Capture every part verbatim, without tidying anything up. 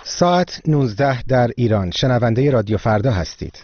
ساعت نوزده در ایران. شنونده رادیو فردا هستید.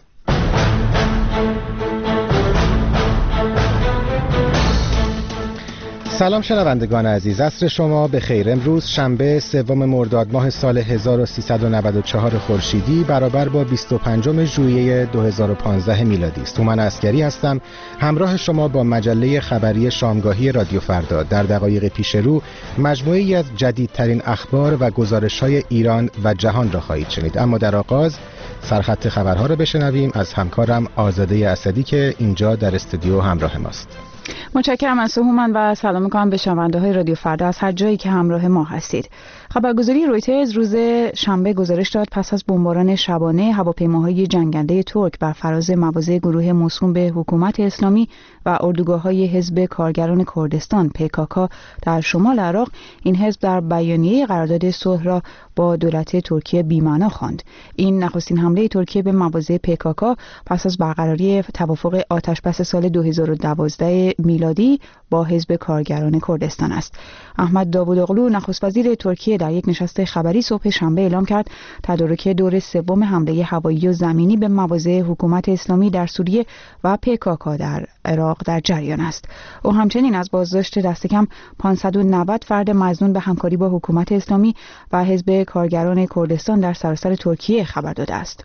سلام شنوندگان عزیز، عصر شما به خیر. امروز شنبه سوم مرداد ماه سال هزار و سیصد و نود و چهار خورشیدی برابر با بیست و پنجم ژوئیه دو هزار و پانزده میلادی است. هومن عسگری هستم، همراه شما با مجله خبری شامگاهی رادیو فردا. در دقایق پیش رو مجموعه‌ای از جدیدترین اخبار و گزارش‌های ایران و جهان را خواهید شنید، اما در آغاز سرخط خبرها را بشنویم از همکارم آزاده اسدی که اینجا در استودیو همراه ماست. متشکرم از هومن و سلام می‌کنم به شنونده‌های رادیو فردا از هر جایی که همراه ما هستید. خبرگزاری رویترز روز شنبه گزارش داد پس از بمباران شبانه هواپیماهای جنگنده ترک بر فراز مواضع گروه موسوم به حکومت اسلامی و اردوگاه‌های حزب کارگران کردستان پی کی کی در شمال عراق، این حزب در بیانیه قرارداد صلح را با دولت ترکیه بی‌معنا خواند. این نخستین حمله ترکیه به مواضع پی کی کی پس از برقراری توافق آتش‌بس سال دو هزار و دوازده میلادی با حزب کارگران کردستان است. احمد داوودوغلو نخست وزیر ترکیه در یک نشست خبری صبح شنبه اعلام کرد تدارک دور سوم حمله هوایی و زمینی به مواضع حکومت اسلامی در سوریه و پی کی کی در عراق در جریان است. او همچنین از بازداشت دست کم پانصد و نود فرد مظنون به همکاری با حکومت اسلامی و حزب کارگران کردستان در سراسر ترکیه خبر داده است.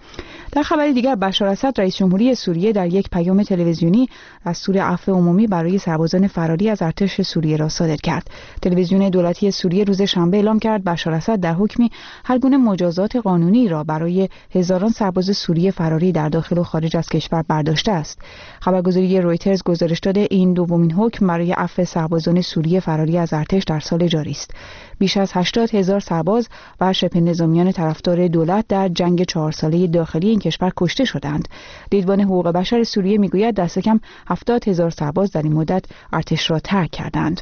در خبر دیگر، بشار اسد رئیس جمهوری سوریه در یک پیام تلویزیونی دستور عفو عمومی برای سربازان فراری از ارتش سوریه را صادر کرد. تلویزیون دولتی سوریه روز شنبه اعلام کرد بشار اسد در حکمی هر گونه مجازات قانونی را برای هزاران سرباز سوریه فراری در داخل و خارج از کشور برداشته است. خبرگزاری رویترز گزارش داده این دومین حکم برای عفو سربازان سوریه فراری از ارتش در سال جاری است. بیش از هشتاد هزار سرباز و شبه نظامیان طرفدار دولت در جنگ چهار ساله داخلی این کشور کشته شدند. دیدبان حقوق بشر سوریه میگوید دست کم هفتاد هزار سرباز در این مدت ارتش را ترک کردند.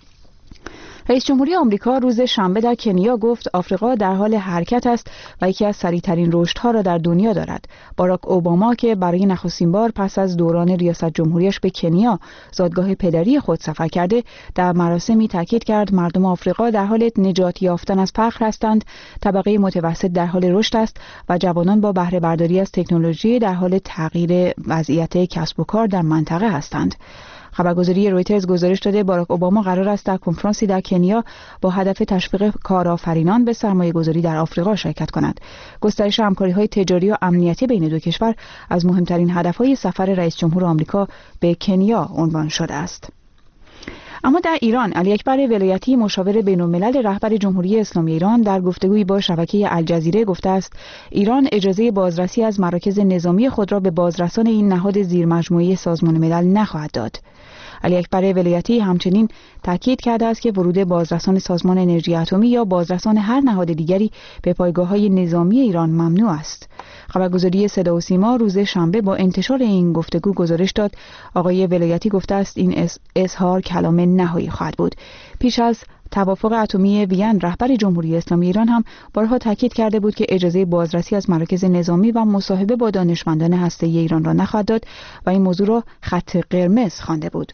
رئیس جمهوری آمریکا روز شنبه در کنیا گفت آفریقا در حال حرکت است و یکی از سریع‌ترین رشدها را در دنیا دارد. باراک اوباما که برای نخستین بار پس از دوران ریاست جمهوریش به کنیا زادگاه پدری خود سفر کرده، در مراسمی تاکید کرد مردم آفریقا در حال نجات یافتن از فقر هستند، طبقه متوسط در حال رشد است و جوانان با بهره برداری از تکنولوژی در حال تغییر وضعیت کسب و کار در منطقه هستند. خبرگزاری رویترز گزارش داده باراک اوباما قرار است در کنفرانسی در کنیا با هدف تشویق کارآفرینان به سرمایه‌گذاری در آفریقا شرکت کند. گسترش همکاری‌های تجاری و امنیتی بین دو کشور از مهمترین هدف‌های سفر رئیس جمهور آمریکا به کنیا عنوان شده است. اما در ایران، علی اکبر ولایتی مشاور بین‌الملل رهبر جمهوری اسلامی ایران در گفتگویی با شبکه الجزیره گفته است ایران اجازه بازرسی از مراکز نظامی خود را به بازرسان این نهاد زیرمجموعه سازمان ملل نخواهد داد. علی اکبر ولایتی همچنین تاکید کرده است که ورود بازرسان سازمان انرژی اتمی یا بازرسان هر نهاد دیگری به پایگاه‌های نظامی ایران ممنوع است. خبرگزاری صدا و سیما روز شنبه با انتشار این گفتگو گزارش داد آقای ولایتی گفته است این اظهار کلام نهایی خواهد بود. پیش از توافق اتمی وین، رهبر جمهوری اسلامی ایران هم بارها تاکید کرده بود که اجازه بازرسی از مراکز نظامی و مصاحبه با دانشمندان هسته‌ای ایران را نخواهد داد و این موضوع را خط قرمز خوانده بود.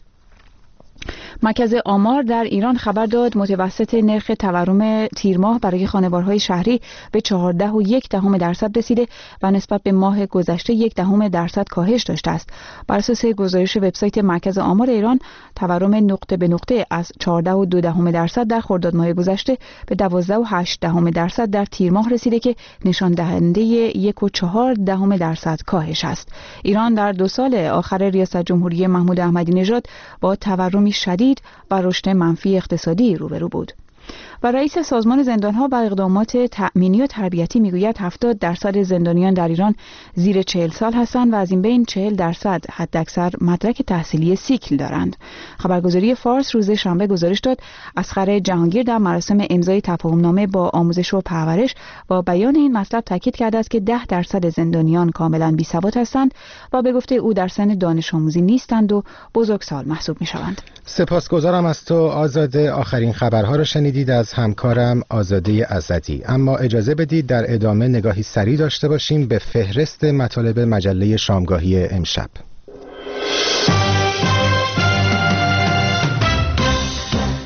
مرکز آمار در ایران خبر داد متوسط نرخ تورم تیر ماه برای خانوارهای شهری به چهارده و یک دهم درصد رسیده و نسبت به ماه گذشته یک دهم درصد کاهش داشته است. بر اساس گزارش وبسایت مرکز آمار ایران، تورم نقطه به نقطه از چهارده و دو دهم درصد در خرداد ماه گذشته به دوازده و هشت دهم درصد در تیر ماه رسیده که نشان دهنده یک و چهار دهم درصد کاهش است. ایران در دو سال آخر ریاست جمهوری محمود احمدی نژاد با تورمی شدید و رشد منفی اقتصادی روبرو بود. و رئیس سازمان زندانها و اقدامات تأمینی و تربیتی میگوید هفتاد درصد زندانیان در ایران زیر چهل سال هستند و از این بین چهل درصد حداکثر مدرک تحصیلی سیکل دارند. خبرگزاری فارس روز شنبه گزارش داد اصغر جهانگیر در مراسم امضای تفاهمنامه با آموزش و پرورش با بیان این مطلب تاکید کرده است که ده درصد زندانیان کاملا بی‌سواد هستند و به گفته او در سن دانش آموزی نیستند و بزرگسال محسوب می‌شوند. سپاسگزارم از تو آزاده. آخرین خبرها را شنیدید از همکارم آزاده اسدی. اما اجازه بدید در ادامه نگاهی سریع داشته باشیم به فهرست مطالب مجله شامگاهی امشب.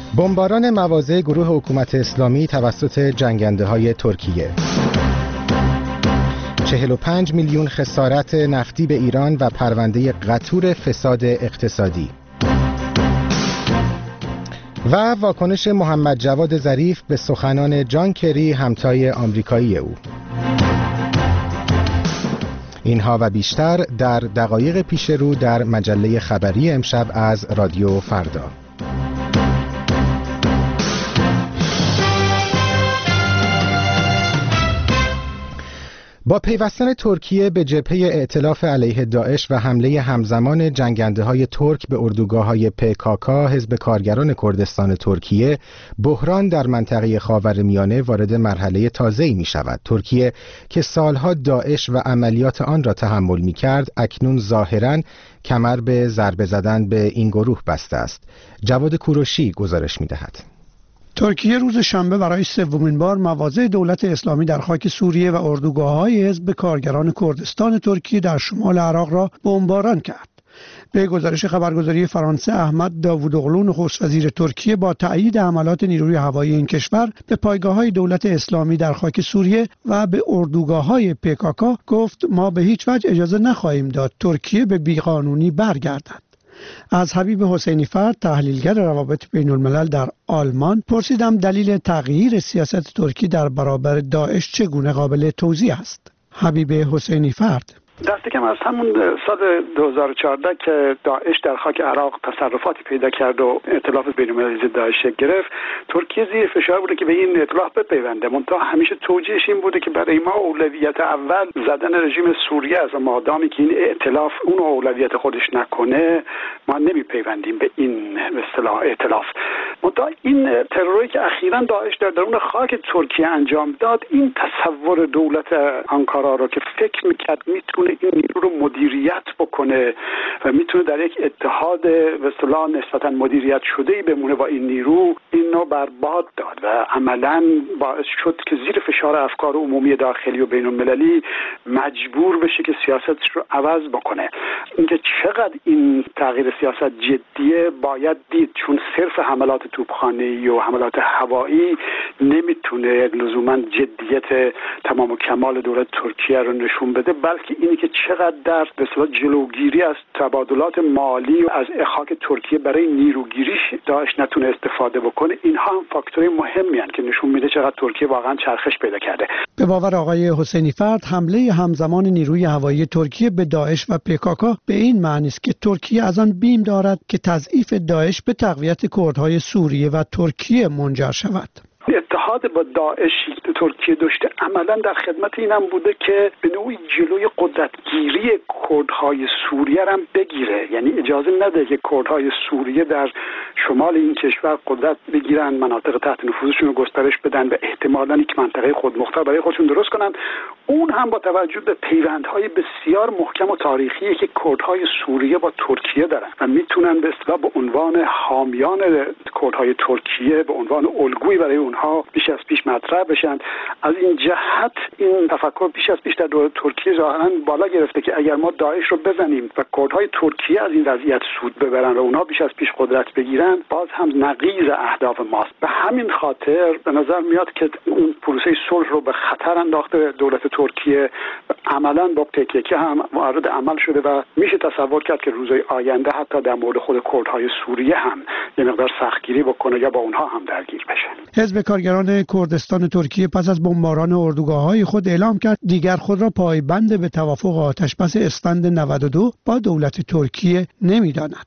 بمباران مواضع گروه حکومت اسلامی توسط جنگنده‌های ترکیه. چهل و پنج میلیون خسارت نفتی به ایران و پرونده قطور فساد اقتصادی. و واکنش محمد جواد ظریف به سخنان جان کری همتای آمریکایی او. اینها و بیشتر در دقایق پیش رو در مجله خبری امشب از رادیو فردا. با پیوستن ترکیه به جبهه ائتلاف علیه داعش و حمله همزمان جنگنده‌های ترک به اردوگاه‌های پی کی کی حزب کارگران کردستان ترکیه، بحران در منطقه خاورمیانه وارد مرحله تازه‌ای می‌شود. ترکیه که سالها داعش و عملیات آن را تحمل می‌کرد، اکنون ظاهراً کمر به ضربه زدن به این گروه بسته است. جواد کوروشی گزارش می‌دهد. ترکیه روز شنبه برای سومین بار مواضع دولت اسلامی در خاک سوریه و اردوگاه‌های حزب کارگران کردستان ترکیه در شمال عراق را بمباران کرد. به گزارش خبرگزاری فرانسه، احمد داوودوغلو نخست وزیر ترکیه با تأیید حملات نیروی هوایی این کشور به پایگاه‌های دولت اسلامی در خاک سوریه و به اردوگاه‌های پی کی کی گفت ما به هیچ وجه اجازه نخواهیم داد ترکیه به بیقانونی برگردد. از حبیب حسینی فرد، تحلیلگر روابط بین الملل در آلمان، پرسیدم دلیل تغییر سیاست ترکیه در برابر داعش چگونه قابل توضیح است. حبیب حسینی فرد: دست کم از همون سال دو هزار و چهارده که داعش در خاک عراق تصرفاتی پیدا کرد و ائتلاف بین‌المللی ضد داعش گرفت، ترکیه زیر فشار بوده که به این ائتلاف بپیونده. منتها همیشه توجیهش این بوده که برای ما اولویت اول زدن رژیم سوریه است و مادامی که این ائتلاف اون اولویت خودش نکنه ما نمیپیوندیم به این به اصطلاح ائتلاف. منتها این تروری که اخیراً داعش در درون خاک ترکیه انجام داد، این تصور دولت آنکارا رو که فکر میکرد میتونه این نیرو رو مدیریت بکنه و میتونه در یک اتحاد به اصطلاح نسبتاً مدیریت شده‌ای بمونه با این نیرو، اینو برباد داد و عملاً باعث شد که زیر فشار افکار عمومی داخلی و بین‌المللی مجبور بشه که سیاستش رو عوض بکنه. اینکه چقدر این تغییر سیاست جدیه باید دید، چون صرف حملات توپخانه‌ای و حملات هوایی نمیتونه لزوماً جدیت تمام و کمال دولت ترکیه رو نشون بده، بلکه اینی که چقدر در به اصطلاح جلوگیری از تبادلات مالی و از اخاک ترکیه برای نیروگیریش داعش نتونه استفاده بکنه. اینها هم فاکتورهای مهمی هستند که نشون میده چقدر ترکیه واقعا چرخش پیدا کرده. به باور آقای حسینی فرد، حمله همزمان نیروی هوایی ترکیه به داعش و پی کی کی به این معنی است که ترکیه از آن بیم دارد که تضعیف داعش به تقویت کردهای سوریه و ترکیه منجر شود. اتحاد با داعش ترکیه داشته عملا در خدمت این هم بوده که به نوعی جلوی قدرتگیری کردهای سوریه هم بگیره، یعنی اجازه نده که کردهای سوریه در شمال این کشور قدرت بگیرن، مناطق تحت نفوذشون رو گسترش بدن و احتمالاً یک منطقه خودمختار برای خودشون درست کنن. اون هم با توجه به پیوندهای بسیار محکم و تاریخی که کردهای سوریه با ترکیه دارن و میتونن به اصطلاح به عنوان حامیان کردهای ترکیه به عنوان الگویی برای اونها بیش از پیش مطرح بشن. از این جهت این تفکر بیش از پیش در دولت ترکیه ظاهراً بالا گرفته که اگر ما داعش رو بزنیم و کردهای ترکیه از این وضعیت سود ببرن و اونها بیش از پیش قدرت بگیرن، باز هم نقیض اهداف ماست. به همین خاطر به نظر میاد که اون پروسه صلح رو به خطر انداخته دولت ترکیه، عملاً با تکیه هم وارد عمل شده و میشه تصور کرد که روزهای آینده حتی در مورد خود کردهای سوریه هم یه مقدار سختگیری بکنه یا با اونها هم درگیر بشه. حزب کارگران کردستان ترکیه پس از بمباران اردوگاه‌های خود اعلام کرد دیگر خود را پایبند به توافق آتش‌بس اسفند نود و دو با دولت ترکیه نمی‌داند.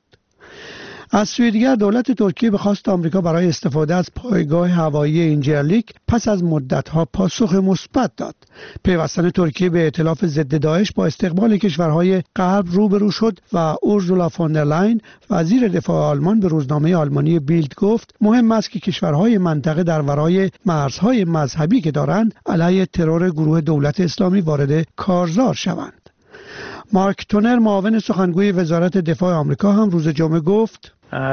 از سوی دیگر دولت ترکیه به خواست آمریکا برای استفاده از پایگاه هوایی اینجرلیک پس از مدت‌ها پاسخ مثبت داد. پیوستن ترکیه به ائتلاف ضد داعش با استقبال کشورهای غرب روبرو شد و اورسولا فون در لاین وزیر دفاع آلمان به روزنامه آلمانی بیلد گفت مهم است که کشورهای منطقه در ورای مرزهای مذهبی که دارند علیه ترور گروه دولت اسلامی وارد کارزار شوند. مارک تونر معاون سخنگوی وزارت دفاع آمریکا هم روز جمعه گفت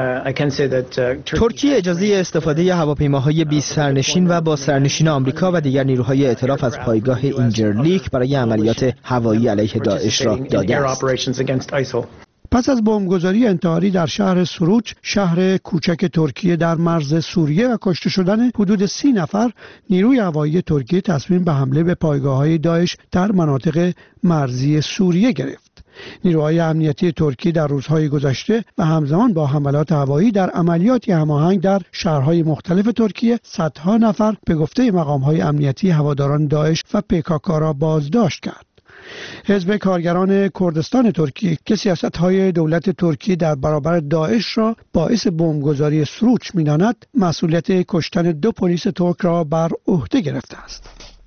ترکیه اجازه استفاده هواپیماهای بیست سرنشین و با سرنشین آمریکا و دیگر نیروهای ائتلاف از پایگاه اینجرلیک برای عملیات هوایی علیه داعش را داده است. پس از بمبگذاری انتحاری در شهر سروچ، شهر کوچک ترکیه در مرز سوریه و کشته شدن حدود سی نفر، نیروی هوایی ترکیه تصمیم به حمله به پایگاه‌های داعش در مناطق مرزی سوریه گرفت. نیروهای امنیتی ترکیه در روزهای گذشته و همزمان با حملات هوایی در عملیاتی هماهنگ در شهرهای مختلف ترکیه صدها نفر به گفته مقام‌های امنیتی هواداران داعش و پیکاکا را بازداشت کرد. حزب کارگران کردستان ترکیه که سیاست‌های دولت ترکیه در برابر داعش را باعث بمبگذاری سروچ می‌داند، مسئولیت کشتن دو پلیس ترک را بر عهده گرفته است.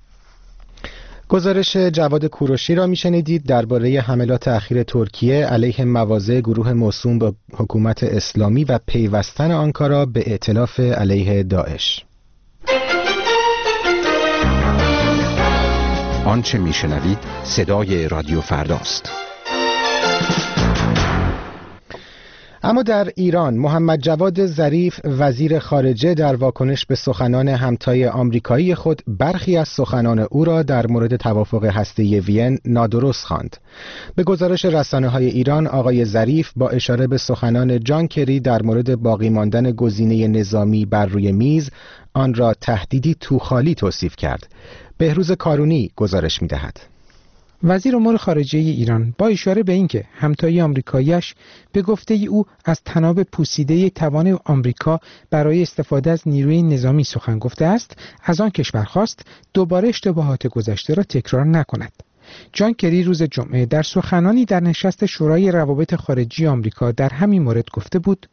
گزارش جواد کوروشی را میشنیدید درباره حملات اخیر ترکیه علیه مواضع گروه موسوم به حکومت اسلامی و پیوستن آنکارا به ائتلاف علیه داعش. آنچه میشنوید صدای رادیو فرداست. اما در ایران محمد جواد ظریف وزیر خارجه در واکنش به سخنان همتای آمریکایی خود برخی از سخنان او را در مورد توافق هسته‌ای وین نادرست خواند. به گزارش رسانه‌های ایران، آقای ظریف با اشاره به سخنان جان کری در مورد باقی ماندن گزینه نظامی بر روی میز، آن را تهدیدی توخالی توصیف کرد. بهروز کارونی گزارش می‌دهد. وزیر امور خارجه ایران با اشاره به اینکه همتای آمریکایی‌اش به گفته او از تناب پوسیده توان آمریکا برای استفاده از نیروی نظامی سخن گفته است، از آن کشور خواست دوباره اشتباهات گذشته را تکرار نکند. جان کری روز جمعه در سخنانی در نشست شورای روابط خارجی آمریکا در همین مورد گفته بود: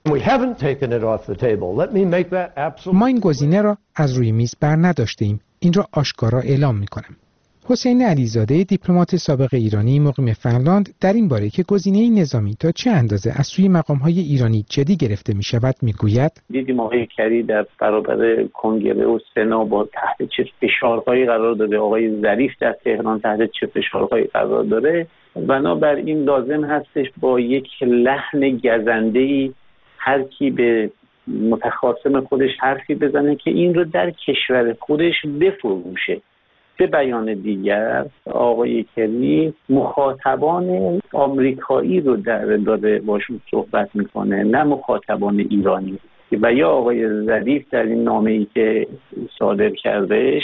ما این گزینه را از روی میز بر نداشتیم. این را آشکارا اعلام می‌کنم. حسین علیزاده دیپلمات سابق ایرانی مقیم فنلاند در این باره که گزینه نظامی تا چه اندازه از سوی مقام‌های ایرانی جدی گرفته می‌شود میگوید: دیدیم آقای کری در برابر کنگره و سنا با تحت چه فشارهایی قرار داده، آقای ظریف در تهران تحت چه فشارهایی قرار داره. بنابراین لازم هستش با یک لحن گزنده‌ای هر کی به متخاصم خودش حرفی بزنه که این رو در کشور خودش بفروشه. به بیان دیگر آقای کری مخاطبان آمریکایی رو در داره باشون صحبت میکنه، نه مخاطبان ایرانی. و یا آقای ظریف در این نامه‌ای که صادر کردهش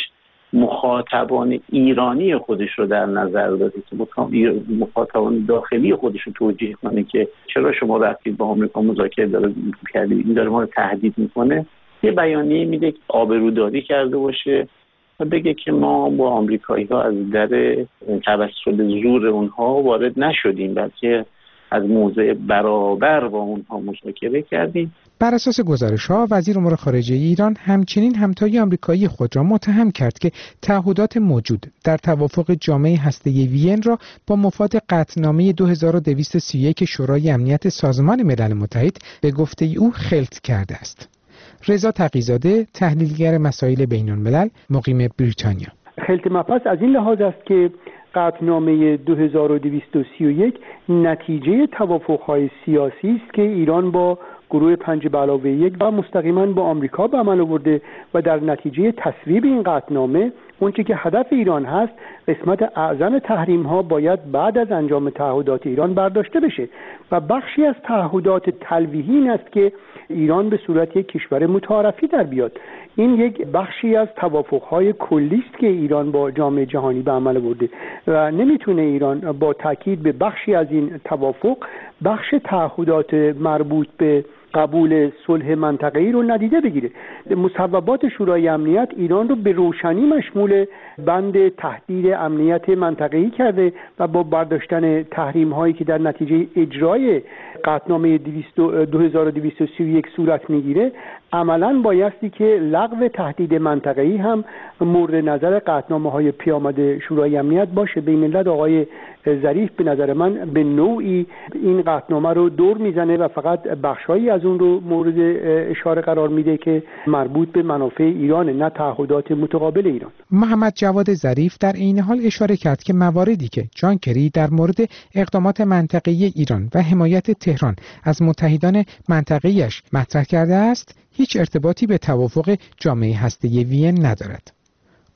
مخاطبان ایرانی خودش رو در نظر داره که مخاطبان داخلی خودش رو توجیه کنه که چرا شما رفتید با آمریکا مذاکره داره کردید، این داره ما رو تهدید میکنه. یه بیانیه میده که آبروداری کرده باشه و بگه که ما با آمریکایی ها از در توسط زور اونها وارد نشدیم، بلکه از موضع برابر با اونها مذاکره کردیم. بر اساس گزارش‌ها، وزیر امور خارجه ایران همچنین همتای آمریکایی خود را متهم کرد که تعهدات موجود در توافق جامعه هسته‌ای وین را با مفاد قطعنامه دو هزار و دویست و سی و یک شورای امنیت سازمان ملل متحد به گفته او خلط کرده است. رضا تقی‌زاده، تحلیلگر مسائل بین‌الملل، مقیم بریتانیا: خلط مبحث از این لحاظ است که قطعنامه دو هزار و دویست و سی و یک نتیجه توافق‌های سیاسی است که ایران با گروه پنج به علاوه یک و مستقیما با آمریکا به عمل آورده و در نتیجه تصویب این قطعنامه اونچه که هدف ایران هست، قسمت اعظم تحریم ها باید بعد از انجام تعهدات ایران برداشته بشه و بخشی از تعهدات تلویحی این است که ایران به صورت یک کشور متعارفی در بیاد. این یک بخشی از توافق‌های کلی است که ایران با جامعه جهانی به عمل آورده و نمیتونه ایران با تاکید به بخشی از این توافق بخش تعهدات مربوط به قبول صلح منطقه‌ای رو ندیده بگیره. مصوبات شورای امنیت ایران رو به روشنی مشمول بند تهدید امنیت منطقه‌ای کرده و با برداشتن تحریم هایی که در نتیجه اجرای قطعنامه دو هزار و دویست و سی و یک صورت میگیره، عملاً بایستی که لغو تهدید منطقه‌ای هم مورد نظر قطعنامه های پیامد شورای امنیت باشه. به این علت آقای ظریف به نظر من به نوعی این قطعنامه رو دور میزنه و فقط بخشایی از اون رو مورد اشاره قرار میده که مربوط به منافع ایران، نه تعهدات متقابل ایران. محمد جواد ظریف در این حال اشاره کرد که مواردی که جان کری در مورد اقدامات منطقه‌ای ایران و حمایت تهران از متحدان منطقه‌ایش مطرح کرده است، هیچ ارتباطی به توافق جامعه هسته‌ای وین ندارد.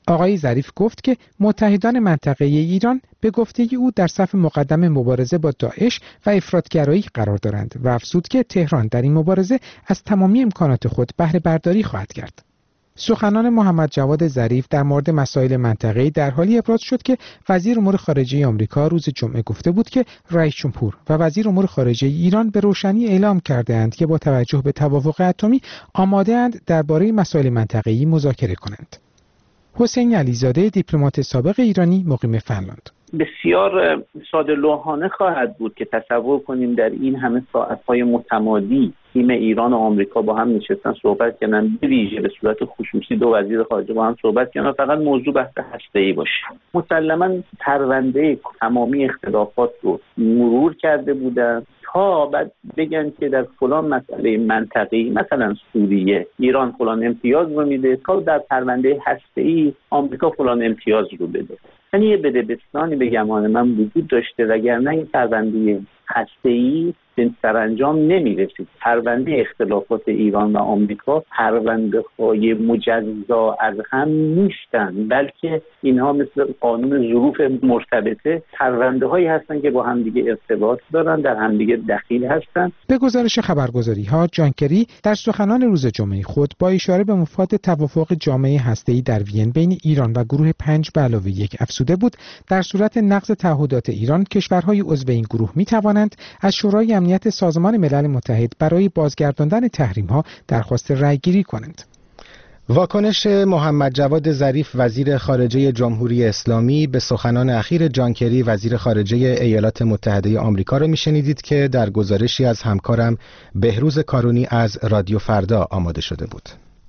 آقای ظریف گفت که متحدان منطقه‌ای ایران به گفته او در صف مقدم مبارزه با داعش و افراطگرایی قرار دارند و افزود که تهران در این مبارزه از تمامی امکانات خود بهره برداری خواهد کرد. سخنان محمد جواد ظریف در مورد مسائل منطقه‌ای در حالی ابراز شد که وزیر امور خارجه آمریکا روز جمعه گفته بود که رئیس جمهور و وزیر امور خارجه ایران به روشنی اعلام کرده‌اند که با توجه به توافق اتمی آماده‌اند درباره مسائل منطقه‌ای مذاکره کنند. حسین علیزاده، دیپلمات سابق ایرانی مقیم فنلاند: بسیار ساده لوحانه خواهد بود که تصور کنیم در این همه ساعت‌های متمادی تیم ایران و آمریکا با هم نشستن صحبت کردن، به ویژه به صورت خصوصی دو وزیر خارجه با هم صحبت کردن، فقط موضوع بحث هسته‌ای باشه. مسلماً پرونده تمامی اختلافات رو مرور کرده بودن تا بعد بگن که در فلان مسئله منطقه‌ای، مثلا سوریه، ایران فلان امتیاز رو میده، تا در پرونده هسته‌ای آمریکا فلان امتیاز رو بده. یعنی یه بدبستانی به گمان من وجود داشته، وگرنه این پرونده هسته‌ای به سرانجام نمی‌رسید. پرونده اختلافات ایران و آمریکا پرونده‌های مجزا از هم نیستند، بلکه اینها مثل قانون ظروف مرتبطه پرونده‌هایی هستند که با همدیگه ارتباط دارن، در همدیگه دخیل هستند. به گزارش خبرگزاری‌ها، جان کری در سخنان روز جمعه خود با اشاره به مفاد توافق جامعه هسته‌ای در وین بین ایران و گروه پنج به علاوه یک افزوده بود در صورت نقض تعهدات ایران کشورهای عضو این گروه می‌توانند از شورای امنیت سازمان ملل متحد برای بازگرداندن تحریم‌ها درخواست رأی‌گیری کنند. واکنش محمد جواد ظریف وزیر خارجه جمهوری اسلامی به سخنان اخیر جان کری وزیر خارجه ایالات متحده آمریکا را میشنیدید که در گزارشی از همکارم بهروز کارونی از رادیو فردا آماده شده بود.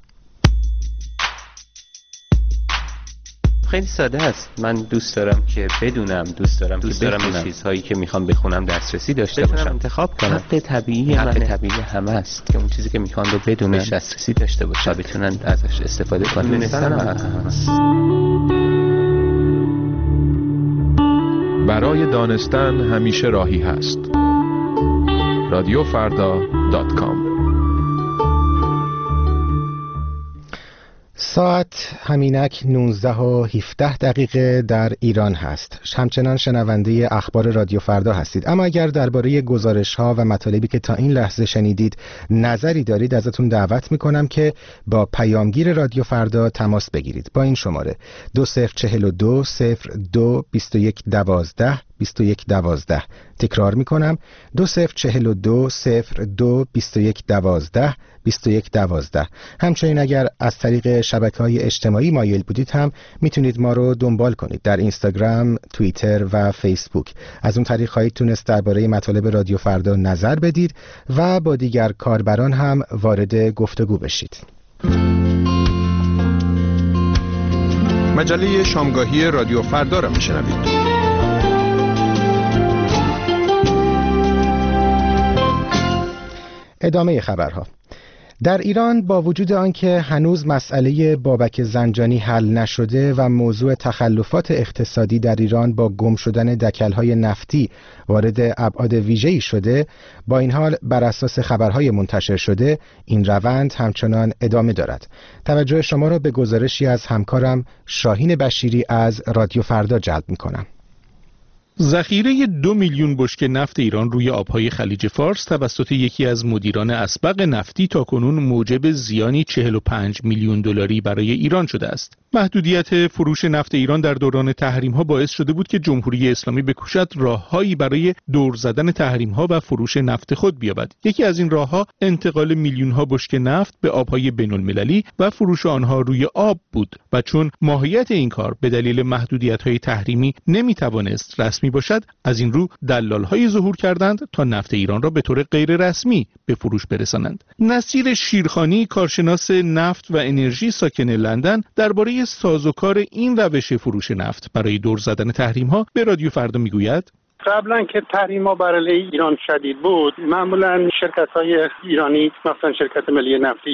خیلی ساده است. من دوست دارم که بدونم، دوست دارم دوست که دارم به چیزهایی که میخوام بخونم دسترسی داشته باشم، انتخاب کنم. حق طبیعی حق طبیعی همه است که اون چیزی که میخوان رو بدونن، دسترسی داشته باشن و بتونن ازش استفاده کنن. دونستن برای دانستن همیشه راهی هست. رادیو فردا دات کام. ساعت همینک نوزده و هفده دقیقه در ایران هست. همچنان شنونده اخبار رادیو فردا هستید. اما اگر درباره گزارش‌ها و مطالبی که تا این لحظه شنیدید نظری دارید، ازتون دعوت میکنم که با پیامگیر رادیو فردا تماس بگیرید با این شماره دو صفر چهل و دو صفر دو بیست و یک دوازده بیست و یک دوازده. تکرار میکنم دو صفر چهل و دو صفر دو بیست و یک دوازده بیست و یک دوازده. همچنین اگر از طریق شبکه‌های اجتماعی مایل بودید هم میتونید ما رو دنبال کنید در اینستاگرام، توییتر و فیسبوک. از اون طریق خواهید تونست درباره مطالب رادیو فردا نظر بدید و با دیگر کاربران هم وارد گفتگو بشید. مجله شامگاهی رادیو فردا را میشنوید. ادامه خبرها. در ایران با وجود آنکه هنوز مسئله بابک زنجانی حل نشده و موضوع تخلفات اقتصادی در ایران با گم شدن دکل‌های نفتی وارد ابعاد ویژه‌ای شده، با این حال بر اساس خبرهای منتشر شده این روند همچنان ادامه دارد. توجه شما را به گزارشی از همکارم شاهین بشیری از رادیو فردا جلب می‌کنم. ذخیره دو میلیون بشکه نفت ایران روی آبهای خلیج فارس توسط یکی از مدیران اسبق نفتی تاکنون موجب زیانی چهل و پنج میلیون دلاری برای ایران شده است. محدودیت فروش نفت ایران در دوران تحریم‌ها باعث شده بود که جمهوری اسلامی بکوشد راههایی برای دور زدن تحریم‌ها و فروش نفت خود بیابد. یکی از این راه‌ها انتقال میلیون‌ها بشکه نفت به آبهای بین‌المللی و فروش آنها روی آب بود و چون ماهیت این کار به دلیل محدودیت‌های تحریمی نمی‌توانست رسمی باشد، از این رو دلال‌های ظهور کردند تا نفت ایران را به طور غیر رسمی به فروش برسانند. نصیر شیرخانی، کارشناس نفت و انرژی ساکن لندن، درباره سازوکار این روش فروش نفت برای دور زدن تحریم‌ها به رادیو فردا میگوید: قبلا که تحریم‌ها بر علیه ایران شدید بود، معمولا شرکت‌های ایرانی، مثلا شرکت ملی نفت ایران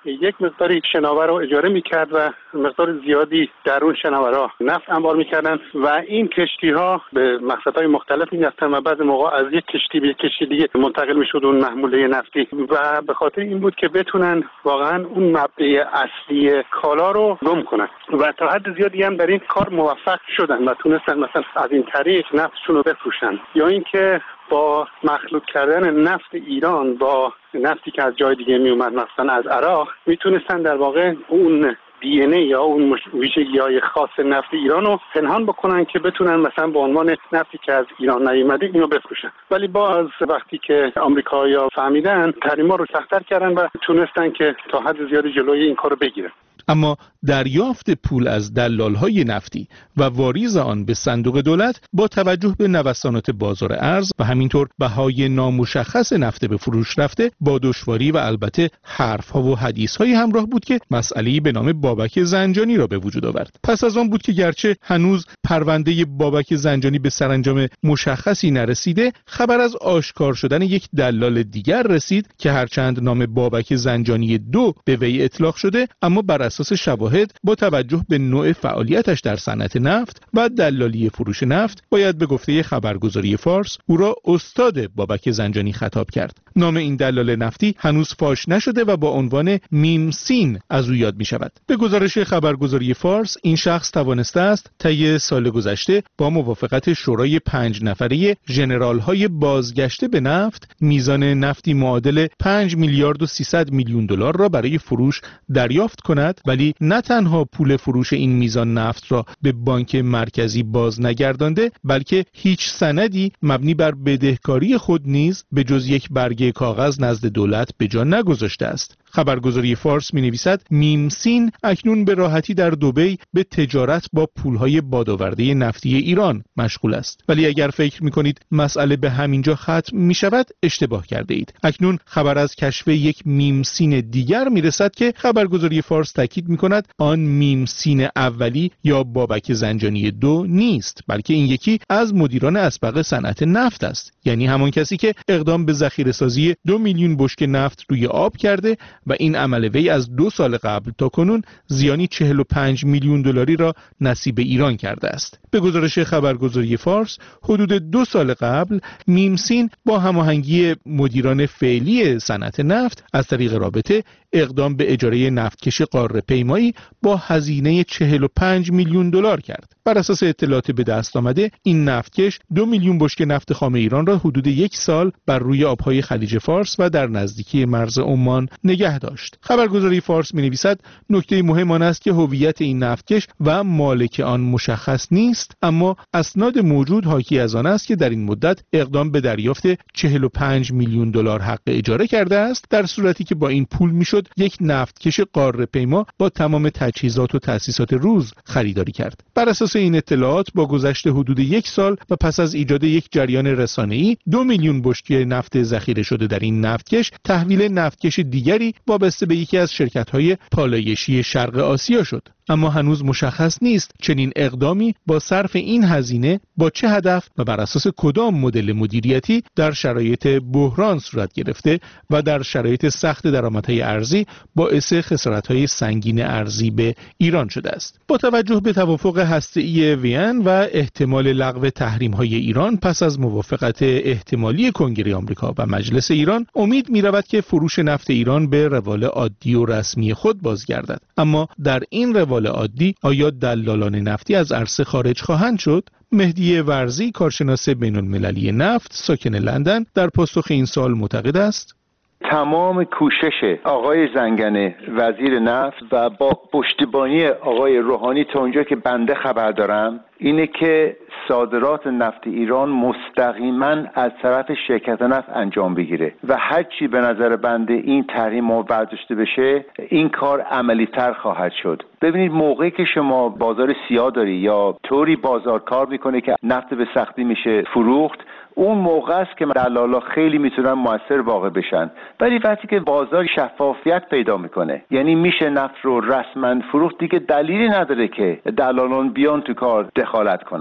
یک مقداری شناور رو اجاره میکرد و مقدار زیادی در اون شناورها نفت انبار میکردن و این کشتی ها به مقصدهای مختلف میرفتن و بعضی موقع از یک کشتی به یک کشتی دیگه منتقل میشد اون محموله نفتی و به خاطر این بود که بتونن واقعا اون مبدأ اصلی کالا رو گم کنن و تا حد زیادی هم در این کار موفق شدن و تونستن مثلا از این طریق نفتشون رو بفروشن یا اینکه با مخلوط کردن نفت ایران با نفتی که از جای دیگه می اومد مثلا از عراق میتونستن در واقع اون دی ان ای یا اون ویژگی‌های خاص نفت ایران رو پنهان بکنن که بتونن مثلا به عنوان نفتی که از ایران نیومده اینو بفروشن. ولی باز وقتی که آمریکایی‌ها فهمیدن تحریم‌ها رو سخت‌تر کردن و تونستن که تا حد زیادی جلوی این کارو بگیرن. اما دریافت پول از دلال‌های نفتی و واریز آن به صندوق دولت با توجه به نوسانات بازار ارز و همینطور بهای نامشخص نفت به فروش رفته با دشواری و البته حرف‌ها و حدیث‌های همراه بود که مسئله‌ای به نام بابک زنجانی را به وجود آورد. پس از آن بود که گرچه هنوز پرونده بابک زنجانی به سرانجام مشخصی نرسیده، خبر از آشکار شدن یک دلال دیگر رسید که هرچند نام بابک زنجانی دو به وی اطلاق شده، اما بر اساس شواهد با توجه به نوع فعالیتش در صنعت نفت و دلالی فروش نفت باید به گفته خبرگزاری فارس او را استاد بابک زنجانی خطاب کرد. نام این دلال نفتی هنوز فاش نشده و با عنوان میم سین از او یاد می شود. به گزارش خبرگزاری فارس این شخص توانسته است طی سال گذشته با موافقت شورای پنج نفره ژنرال‌های بازگشته به نفت میزان نفتی معادل پنج میلیارد و سیصد میلیون دلار را برای فروش دریافت کند، ولی نه تنها پول فروش این میزان نفت را به بانک مرکزی باز نگردانده، بلکه هیچ سندی مبنی بر بدهکاری خود نیز به جز یک برگه کاغذ نزد دولت به جا نگذاشته است. خبرگزاری فارس می نویسد میم سین اکنون به راحتی در دبی به تجارت با پولهای بادآورده نفتی ایران مشغول است. ولی اگر فکر می کنید مسئله به همینجا ختم می شود، اشتباه کرده اید. اکنون خبر از کشف یک میم سین دیگر می رسد که خبرگزاری فارس تاکید می کند آن میم سین اولی یا بابک زنجانی دو نیست، بلکه این یکی از مدیران اسبق صنعت نفت است، یعنی همان کسی که اقدام به ذخیره سازی دو میلیون بشکه نفت روی آب کرده و این عمل وی از دو سال قبل تا کنون زیانی چهل و پنج میلیون دلاری را نصیب ایران کرده است. به گزارش خبرگزاری فارس حدود دو سال قبل میم سین با هماهنگی مدیران فعلی صنعت نفت از طریق رابطه اقدام به اجاره نفتکش قاره پیمایی با هزینه چهل و پنج میلیون دلار کرد. بر اساس اطلاعات به دست آمده این نفتکش دو میلیون بشکه نفت خام ایران را حدود یک سال بر روی آبهای خلیج فارس و در نزدیکی مرز عمان نگه داشت. خبرگزاری فارس می‌نویسد نکته مهم آن است که هویت این نفتکش و مالک آن مشخص نیست، اما اسناد موجود حاکی از آن است که در این مدت اقدام به دریافت چهل و پنج میلیون دلار حق اجاره کرده است، در صورتی که با این پول میشد یک نفتکش قاره پیما با تمام تجهیزات و تأسیسات روز خریداری کرد. بر اساس این اطلاعات با گذشت حدود یک سال و پس از ایجاد یک جریان رسانه‌ای دو میلیون بشکه نفت ذخیره شده در این نفتکش تحویل نفتکش دیگری وابسته به یکی از شرکت‌های پالایشی شرق آسیا شد. اما هنوز مشخص نیست چنین اقدامی با صرف این هزینه با چه هدف و بر اساس کدام مدل مدیریتی در شرایط بحران صورت گرفته و در شرایط سخت درآمدهای ارزی باعث خسارت‌های سنگین ارزی به ایران شده است. با توجه به توافق هسته‌ای وین و احتمال لغو تحریم‌های ایران پس از موافقت احتمالی کنگره آمریکا و مجلس ایران، امید می‌رود که فروش نفت ایران به روال عادی و رسمی خود بازگردد. اما در این روال عادی آیا دلالان نفتی از عرصه خارج خواهند شد؟ مهدی ورزی، کارشناس بین‌المللی نفت ساکن لندن، در پاسخ این سوال معتقد است تمام کوشش آقای زنگنه وزیر نفت و با پشتیبانی آقای روحانی تا اونجا که بنده خبر دارم اینه که صادرات نفت ایران مستقیما از طرف شرکت نفت انجام بگیره و هر چی به نظر بنده این تحریم ها برداشته بشه این کار عملی تر خواهد شد. ببینید موقعی که شما بازار سیاه داری یا طوری بازار کار میکنه که نفت به سختی میشه فروخت، اون موقع است که دلالا خیلی میتونن موثر واقع بشن. ولی وقتی که بازار شفافیت پیدا میکنه، یعنی میشه نفت رو رسما فروخت، دیگه دلیلی نداره که دلالان بیان تو کار دخالت کنند.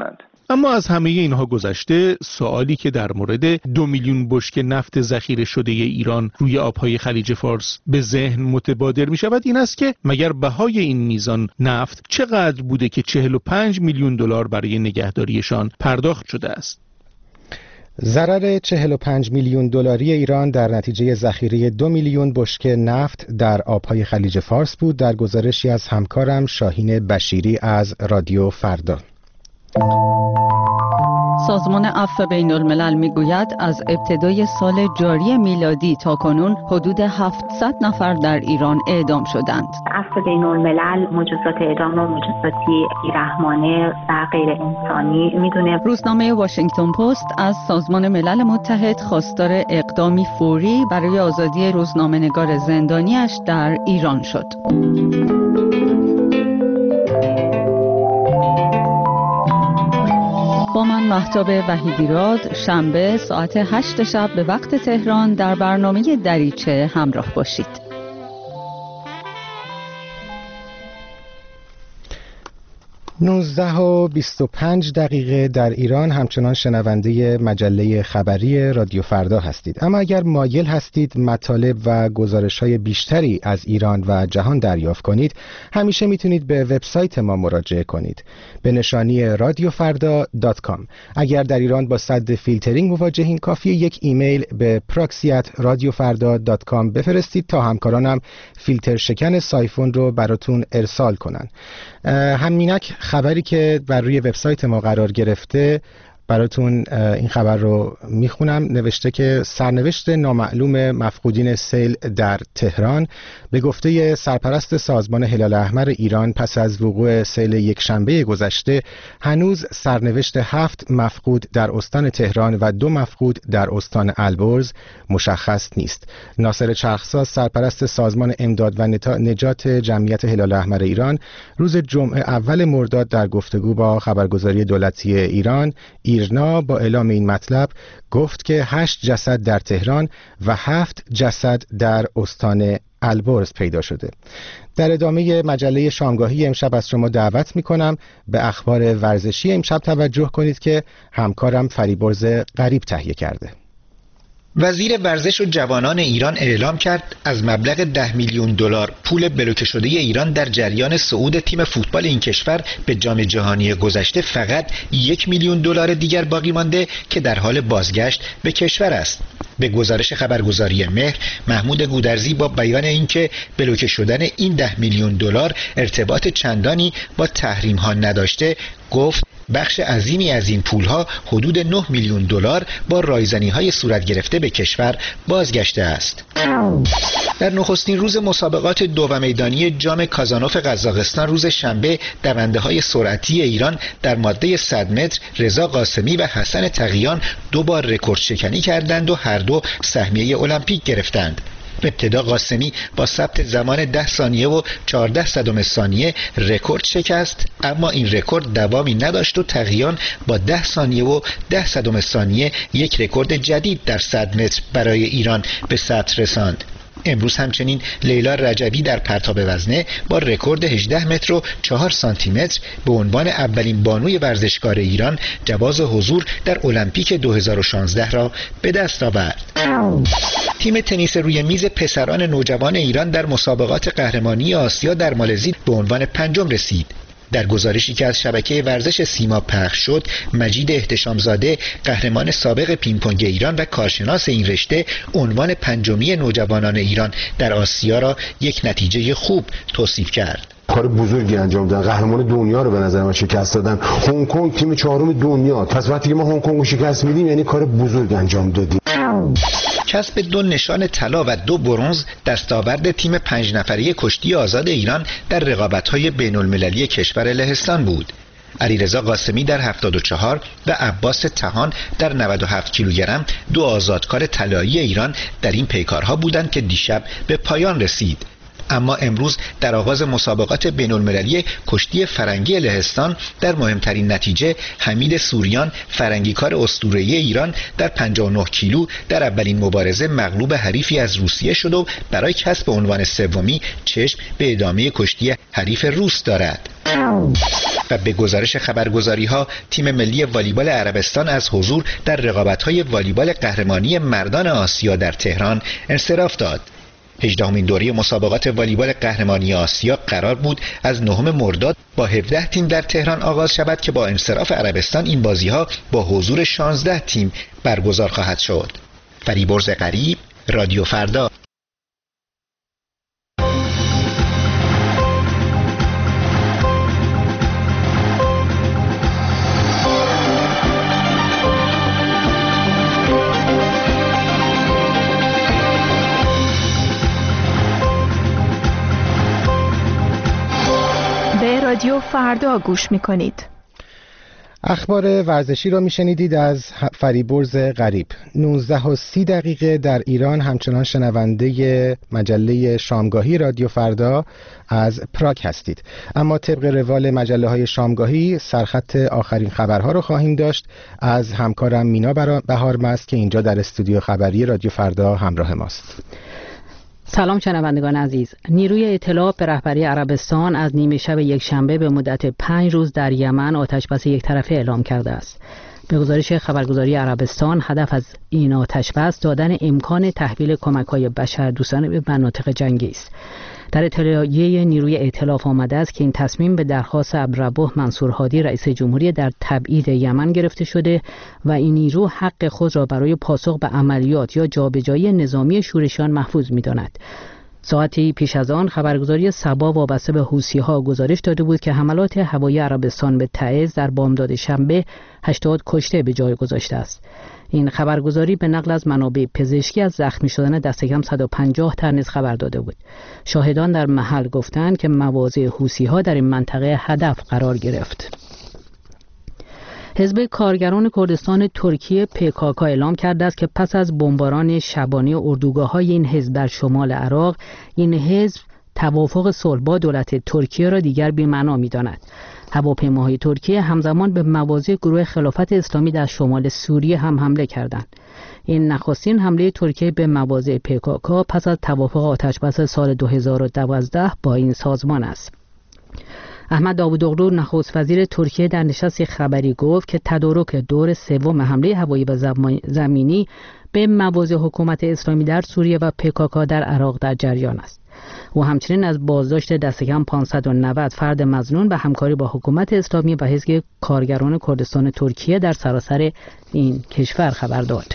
اما از همه اینها گذشته، سوالی که در مورد دو میلیون بشکه نفت ذخیره شده ایران روی آبهای خلیج فارس به ذهن متبادر می شود این است که مگر بهای این میزان نفت چقدر بوده که چهل و پنج میلیون دلار برای نگهداریشان پرداخت شده است؟ ضرر چهل و پنج میلیون دلاری ایران در نتیجه ذخیره دو میلیون بشکه نفت در آبهای خلیج فارس بود، در گزارشی از همکارم شاهین بشیری از رادیو فردا. سازمان عفو بین الملل میگوید از ابتدای سال جاری میلادی تا کنون حدود هفتصد نفر در ایران اعدام شدند. عفو بین الملل مجازات اعدام را مجازاتی بی‌رحمانه و غیر انسانی میدونه. روزنامه واشنگتن پست از سازمان ملل متحد خواستار اقدامی فوری برای آزادی روزنامه‌نگار زندانیش در ایران شد. با من مهتاب وحیدیراد، شنبه ساعت هشت شب به وقت تهران در برنامه دریچه همراه باشید. نوزده و بیست و پنج دقیقه در ایران همچنان شنونده مجله خبری رادیو فردا هستید. اما اگر مایل هستید مطالب و گزارش‌های بیشتری از ایران و جهان دریافت کنید، همیشه میتونید به وبسایت ما مراجعه کنید به نشانی رادیو فردا دات کام. اگر در ایران با سد فیلترینگ مواجهین، کافیه یک ایمیل به پراکسی ات رادیو فردا دات کام بفرستید تا همکارانم فیلتر شکن سایفون رو براتون ارسال کنن. همینک خبری که بر روی وبسایت ما قرار گرفته براتون این خبر رو میخونم. نوشته که سرنوشت نامعلوم مفقودین سیل در تهران. به گفته سرپرست سازمان هلال احمر ایران، پس از وقوع سیل یک شنبه گذشته هنوز سرنوشت هفت مفقود در استان تهران و دو مفقود در استان البرز مشخص نیست. ناصر چرخساز، سرپرست سازمان امداد و نجات جمعیت هلال احمر ایران، روز جمعه اول مرداد در گفتگو با خبرگزاری دولتی ایران ایرنا با اعلام این مطلب گفت که هشت جسد در تهران و هفت جسد در استان البرز پیدا شده. در ادامه مجله شامگاهی امشب از شما دعوت میکنم به اخبار ورزشی امشب توجه کنید که همکارم فریبرز غریب تهیه کرده. وزیر ورزش و جوانان ایران اعلام کرد از مبلغ ده میلیون دلار پول بلوکه شده ایران در جریان صعود تیم فوتبال این کشور به جام جهانی گذشته فقط یک میلیون دلار دیگر باقی مانده که در حال بازگشت به کشور است. به گزارش خبرگزاری مهر، محمود گودرزی با بیان اینکه بلوکه شدن این ده میلیون دلار ارتباط چندانی با تحریم ها نداشته، گفت بخش عظیمی از این پولها حدود نه میلیون دلار با رایزنی‌های صورت گرفته به کشور بازگشته است. در نخستین روز مسابقات دو و میدانی جام کازانوف قزاقستان روز شنبه، دونده‌های سرعتی ایران در ماده صد متر رضا قاسمی و حسن تقیان دو بار رکورد شکنی کردند و هر دو سهمیه المپیک گرفتند. ابتدا قاسمی با ثبت زمان ده ثانیه و چهارده صدم ثانیه رکورد شکست، اما این رکورد دوامی نداشت و تقیان با ده ثانیه و ده صدم ثانیه یک رکورد جدید در صد متر برای ایران به سطر رساند. امروز همچنین لیلا رجبی در پرتاب وزنه با رکورد هجده متر و چهار سانتی متر به عنوان اولین بانوی ورزشکار ایران جواز حضور در المپیک دو هزار و شانزده را به دست آورد. تیم تنیس روی میز پسران نوجوان ایران در مسابقات قهرمانی آسیا در مالزی به عنوان پنجم رسید. در گزارشی که از شبکه ورزش سیما پخش شد، مجید احتشامزاده، قهرمان سابق پینگ-پونگ ایران و کارشناس این رشته، عنوان پنجمی نوجوانان ایران در آسیا را یک نتیجه خوب توصیف کرد. کار بزرگی انجام دادن، قهرمان دنیا رو به نظر من شکست دادن. هنگ کنگ تیم چهارم دنیا، پس وقتی که ما هنگ کنگ رو شکست میدیم یعنی کار بزرگ انجام دادیم. کسب دو نشان طلا و دو برنز دستاورد تیم پنج نفره کشتی آزاد ایران در رقابت‌های بین‌المللی کشور لهستان بود. علیرضا قاسمی در هفتاد و چهار و عباس تهان در نود و هفت کیلوگرم دو آزادکار طلایی ایران در این پیکارها بودند که دیشب به پایان رسید. اما امروز در آغاز مسابقات بین‌المللی کشتی فرنگی لهستان در مهمترین نتیجه حمید سوریان، فرنگیکار اسطوره‌ای ایران، در پنجاه و نه کیلو در اولین مبارزه مغلوب حریفی از روسیه شد و برای کسب عنوان سومی چشم به ادامه کشتی حریف روس دارد. و به گزارش خبرگزاری ها تیم ملی والیبال عربستان از حضور در رقابت های والیبال قهرمانی مردان آسیا در تهران انصراف داد. هجدهمین دوره مسابقات والیبال قهرمانی آسیا قرار بود از نهم مرداد با هفده تیم در تهران آغاز شود که با انصراف عربستان این بازی ها با حضور شانزده تیم برگزار خواهد شد. فریبرز غریب، رادیو فردا. رادیو فردا گوش میکنید. اخبار ورزشی را میشنیدید از فریبرز غریب. نوزده و سی دقیقه در ایران همچنان شنونده مجله شامگاهی رادیو فردا از پراگ هستید. اما طبق روال مجله های شامگاهی سرخط آخرین خبرها رو خواهیم داشت از همکارم مینا بهارمست که اینجا در استودیو خبری رادیو فردا همراه ماست. سلام شنوندگان عزیز. نیروی ائتلاف به رهبری عربستان از نیمه شب یک شنبه به مدت پنج روز در یمن آتشبس یک طرفه اعلام کرده است. به گزارش خبرگزاری عربستان هدف از این آتشبس دادن امکان تحویل کمک‌های بشردوستانه به مناطق جنگی است. در اطلاعیه نیروی ائتلاف آمده است که این تصمیم به درخواست عبدالربه منصور هادی رئیس جمهوری در تبعید یمن گرفته شده و این نیرو حق خود را برای پاسخ به عملیات یا جابجایی نظامی شورشیان محفوظ می‌داند. ساعتی پیش از آن خبرگزاری سبا وابسته به حوثی‌ها گزارش داده بود که حملات هوایی عربستان به تعز در بامداد شنبه هشتاد کشته به جای گذاشته است. این خبرگزاری به نقل از منابع پزشکی از زخمی شدن دست کم صد و پنجاه تن نیز خبر داده بود. شاهدان در محل گفتند که مواضع حوثی‌ها در این منطقه هدف قرار گرفت. حزب کارگران کردستان ترکیه پی کی کی اعلام کرده است که پس از بمباران شبانه اردوگاه‌های این حزب در شمال عراق، این حزب توافق صلح با دولت ترکیه را دیگر بی‌معنا می‌داند. هواپیماهای ترکیه همزمان به مواضع گروه خلافت اسلامی در شمال سوریه هم حمله کردند. این نخستین حمله ترکیه به مواضع پی کی کی پس از توافق آتشبس سال دو هزار و دوازده با این سازمان است. احمد داوودوغلو نخست وزیر ترکیه در نشست خبری گفت که تدارک دور سوم حمله هوایی و زمینی به مواضع حکومت اسلامی در سوریه و پی کی کی در عراق در جریان است. او همچنین از بازداشت دست کم پانصد و نود فرد مظنون به همکاری با حکومت اسلامی و حزب کارگران کردستان ترکیه در سراسر این کشور خبر داد.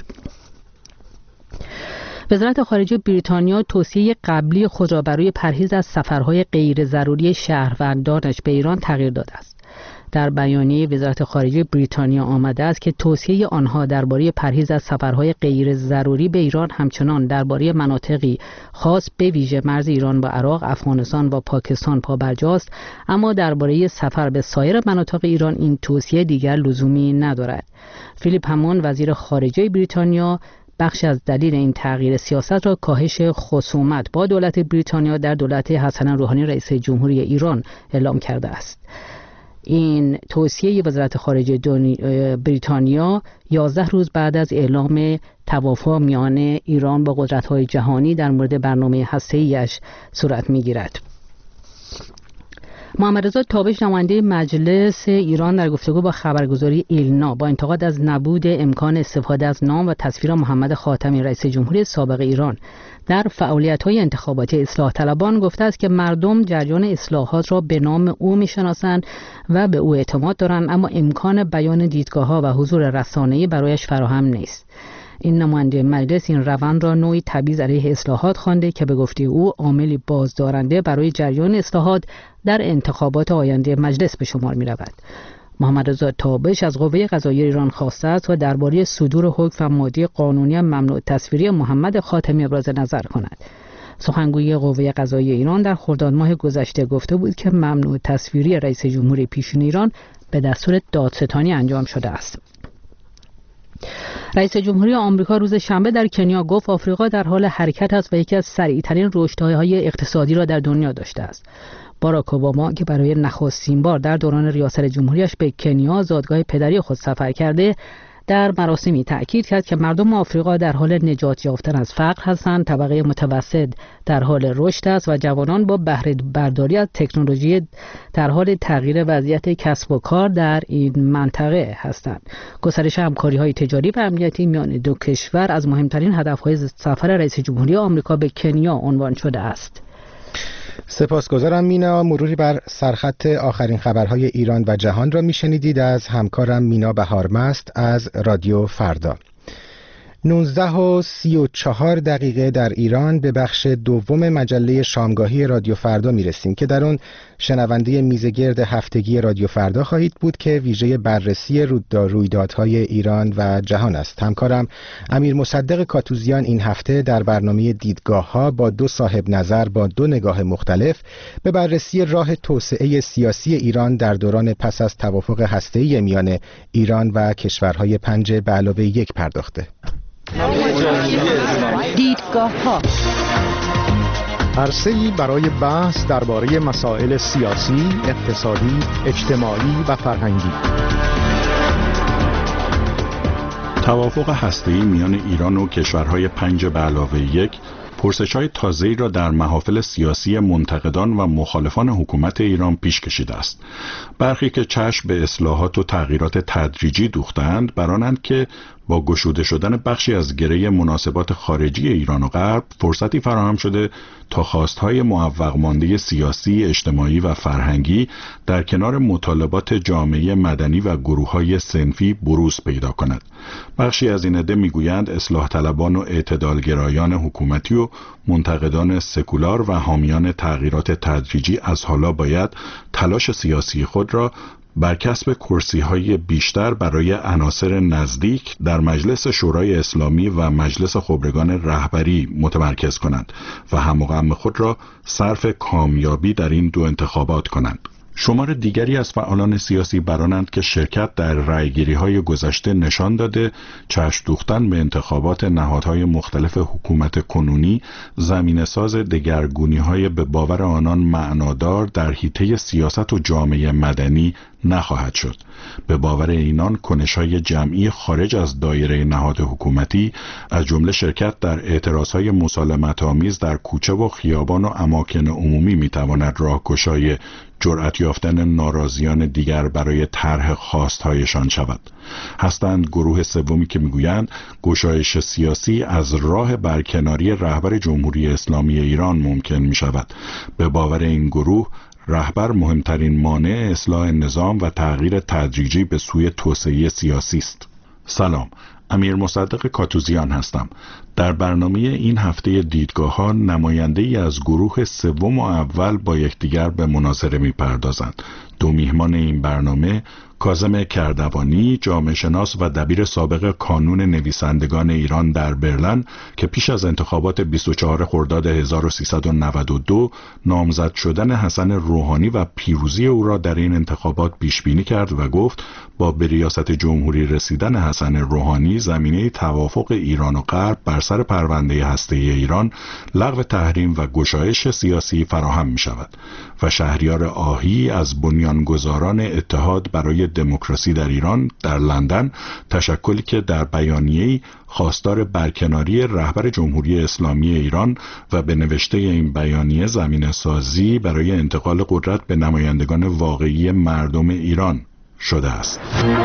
وزارت خارجه بریتانیا توصیه قبلی خود را برای پرهیز از سفرهای غیر ضروری شهروندانش به ایران تغییر داده است. در بیانیه وزارت خارجه بریتانیا آمده است که توصیه آنها درباره پرهیز از سفرهای غیر ضروری به ایران همچنان درباره مناطقی خاص به ویژه مرز ایران با عراق، افغانستان و پاکستان پابرجاست، اما درباره سفر به سایر مناطق ایران این توصیه دیگر لزومی ندارد. فیلیپ همون وزیر خارجه بریتانیا بخش از دلیل این تغییر سیاست را کاهش خصومت با دولت بریتانیا در دولت حسن روحانی رئیس جمهوری ایران اعلام کرده است. این توصیه وزارت خارجه بریتانیا یازده روز بعد از اعلام توافق میان ایران با قدرت‌های جهانی در مورد برنامه هسته‌ایش صورت می‌گیرد. محمد رضا تابش نماینده مجلس ایران در گفتگو با خبرگزاری ایلنا با انتقاد از نبود امکان استفاده از نام و تصویر محمد خاتمی رئیس جمهوری سابق ایران در فعالیت‌های انتخاباتی اصلاح طلبان گفته است که مردم جریان اصلاحات را به نام او می‌شناسند و به او اعتماد دارند، اما امکان بیان دیدگاه‌ها و حضور رسانه‌ای برایش فراهم نیست. این نماینده مجلس این روند را نوعی تبعیض علیه اصلاحات خوانده که به گفته او عاملی بازدارنده برای جریان اصلاحات در انتخابات آینده مجلس به شمار می رود. محمد رضا تابش از قوه قضاییه ایران خواسته است و درباره صدور حکم و ماده قانونی ممنوع تصویری محمد خاتمی ابراز نظر کند. سخنگوی قوه قضاییه ایران در خرداد ماه گذشته گفته بود که ممنوع تصویری رئیس جمهوری پیشین ایران به دستور دادستانی انجام شده است. رئیس جمهوری آمریکا روز شنبه در کنیا گفت آفریقا در حال حرکت است و یکی از سریع‌ترین رشدهای اقتصادی را در دنیا داشته است. باراک اوباما که برای نخستین بار در دوران ریاست جمهوریش به کنیا زادگاه پدری خود سفر کرده، در مراسمی تأکید کرد که مردم آفریقا در حال نجات یافتن از فقر هستند، طبقه متوسط در حال رشد است و جوانان با بهره برداری از تکنولوژی در حال تغییر وضعیت کسب و کار در این منطقه هستند. گسترش همکاری‌های تجاری و امنیتی میان دو کشور از مهمترین هدف‌های سفر رئیس جمهوری آمریکا به کنیا عنوان شده است. سپاسگزارم مینا. مروری بر سرخط آخرین خبرهای ایران و جهان را میشنیدید از همکارم مینا بهارمست از رادیو فردا. نوزده و سی و چهار دقیقه در ایران به بخش دوم مجله شامگاهی رادیو فردا میرسیم که در اون شنونده میزگرد هفتگی رادیو فردا خواهید بود که ویژه بررسی رویدادهای ایران و جهان است. همکارم امیر مصدق کاتوزیان این هفته در برنامه دیدگاه ها با دو صاحب نظر با دو نگاه مختلف به بررسی راه توسعه سیاسی ایران در دوران پس از توافق هسته‌ای میان ایران و کشورهای پنج به علاوه یک پرداخته. دیدگاه ها عرصه‌ای برای بحث درباره مسائل سیاسی، اقتصادی، اجتماعی و فرهنگی. توافق هسته‌ای میان ایران و کشورهای پنج به علاوه یک پرسش‌های تازه‌ای را در محافل سیاسی منتقدان و مخالفان حکومت ایران پیش کشیده است. برخی که چشم به اصلاحات و تغییرات تدریجی دوختند برانند که با گشوده شدن بخشی از گره مناسبات خارجی ایران و غرب فرصتی فراهم شده تا خواستهای معوق مانده سیاسی، اجتماعی و فرهنگی در کنار مطالبات جامعه مدنی و گروه‌های صنفی بروز پیدا کند. بخشی از این عده میگویند اصلاح طلبان و اعتدالگرایان حکومتی و منتقدان سکولار و حامیان تغییرات تدریجی از حالا باید تلاش سیاسی خود را بر کسب کرسی‌های بیشتر برای عناصر نزدیک در مجلس شورای اسلامی و مجلس خبرگان رهبری متمرکز کنند و هم و غم خود را صرف کامیابی در این دو انتخابات کنند. شمار دیگری از فعالان سیاسی برانند که شرکت در رأیگیری‌های گذشته نشان داده چشم دوختن به انتخابات نهادهای مختلف حکومت کنونی زمینه‌ساز دگرگونی‌های به باور آنان معنادار در حیطه سیاست و جامعه مدنی نخواهد شد. به باور اینان کنش‌های جمعی خارج از دایره نهاد حکومتی از جمله شرکت در اعتراضهای مسالمت‌آمیز در کوچه و خیابان و اماکن عمومی می‌تواند راهگشای جرأت یافتن ناراضیان دیگر برای طرح خواستهایشان شود. هستند گروه سومی که میگویند گشایش سیاسی از راه برکناری رهبر جمهوری اسلامی ایران ممکن می شود. به باور این گروه رهبر مهمترین مانع اصلاح نظام و تغییر تدریجی به سوی توسعه سیاسی است. سلام، امیر مصدق کاتوزیان هستم. در برنامه این هفته دیدگاه ها نماینده ای از گروه سوم و اول با یکدیگر به مناظره می پردازند. دو میهمان این برنامه کاظم کردوانی، جامعه شناس و دبیر سابق کانون نویسندگان ایران در برلین که پیش از انتخابات بیست و چهارم خرداد هزار و سیصد و نود و دو نامزد شدن حسن روحانی و پیروزی او را در این انتخابات پیش بینی کرد و گفت با به ریاست جمهوری رسیدن حسن روحانی زمینه توافق ایران و غرب بر سر پرونده هسته‌ای ایران، لغو تحریم و گشایش سیاسی فراهم می شود. و شهریار آهی از بنیانگذاران اتحاد برای دموکراسی در ایران در لندن، تشکلی که در بیانیه‌ای خواستار برکناری رهبر جمهوری اسلامی ایران و به نوشته این بیانیه زمینه سازی برای انتقال قدرت به نمایندگان واقعی مردم ایران شده است.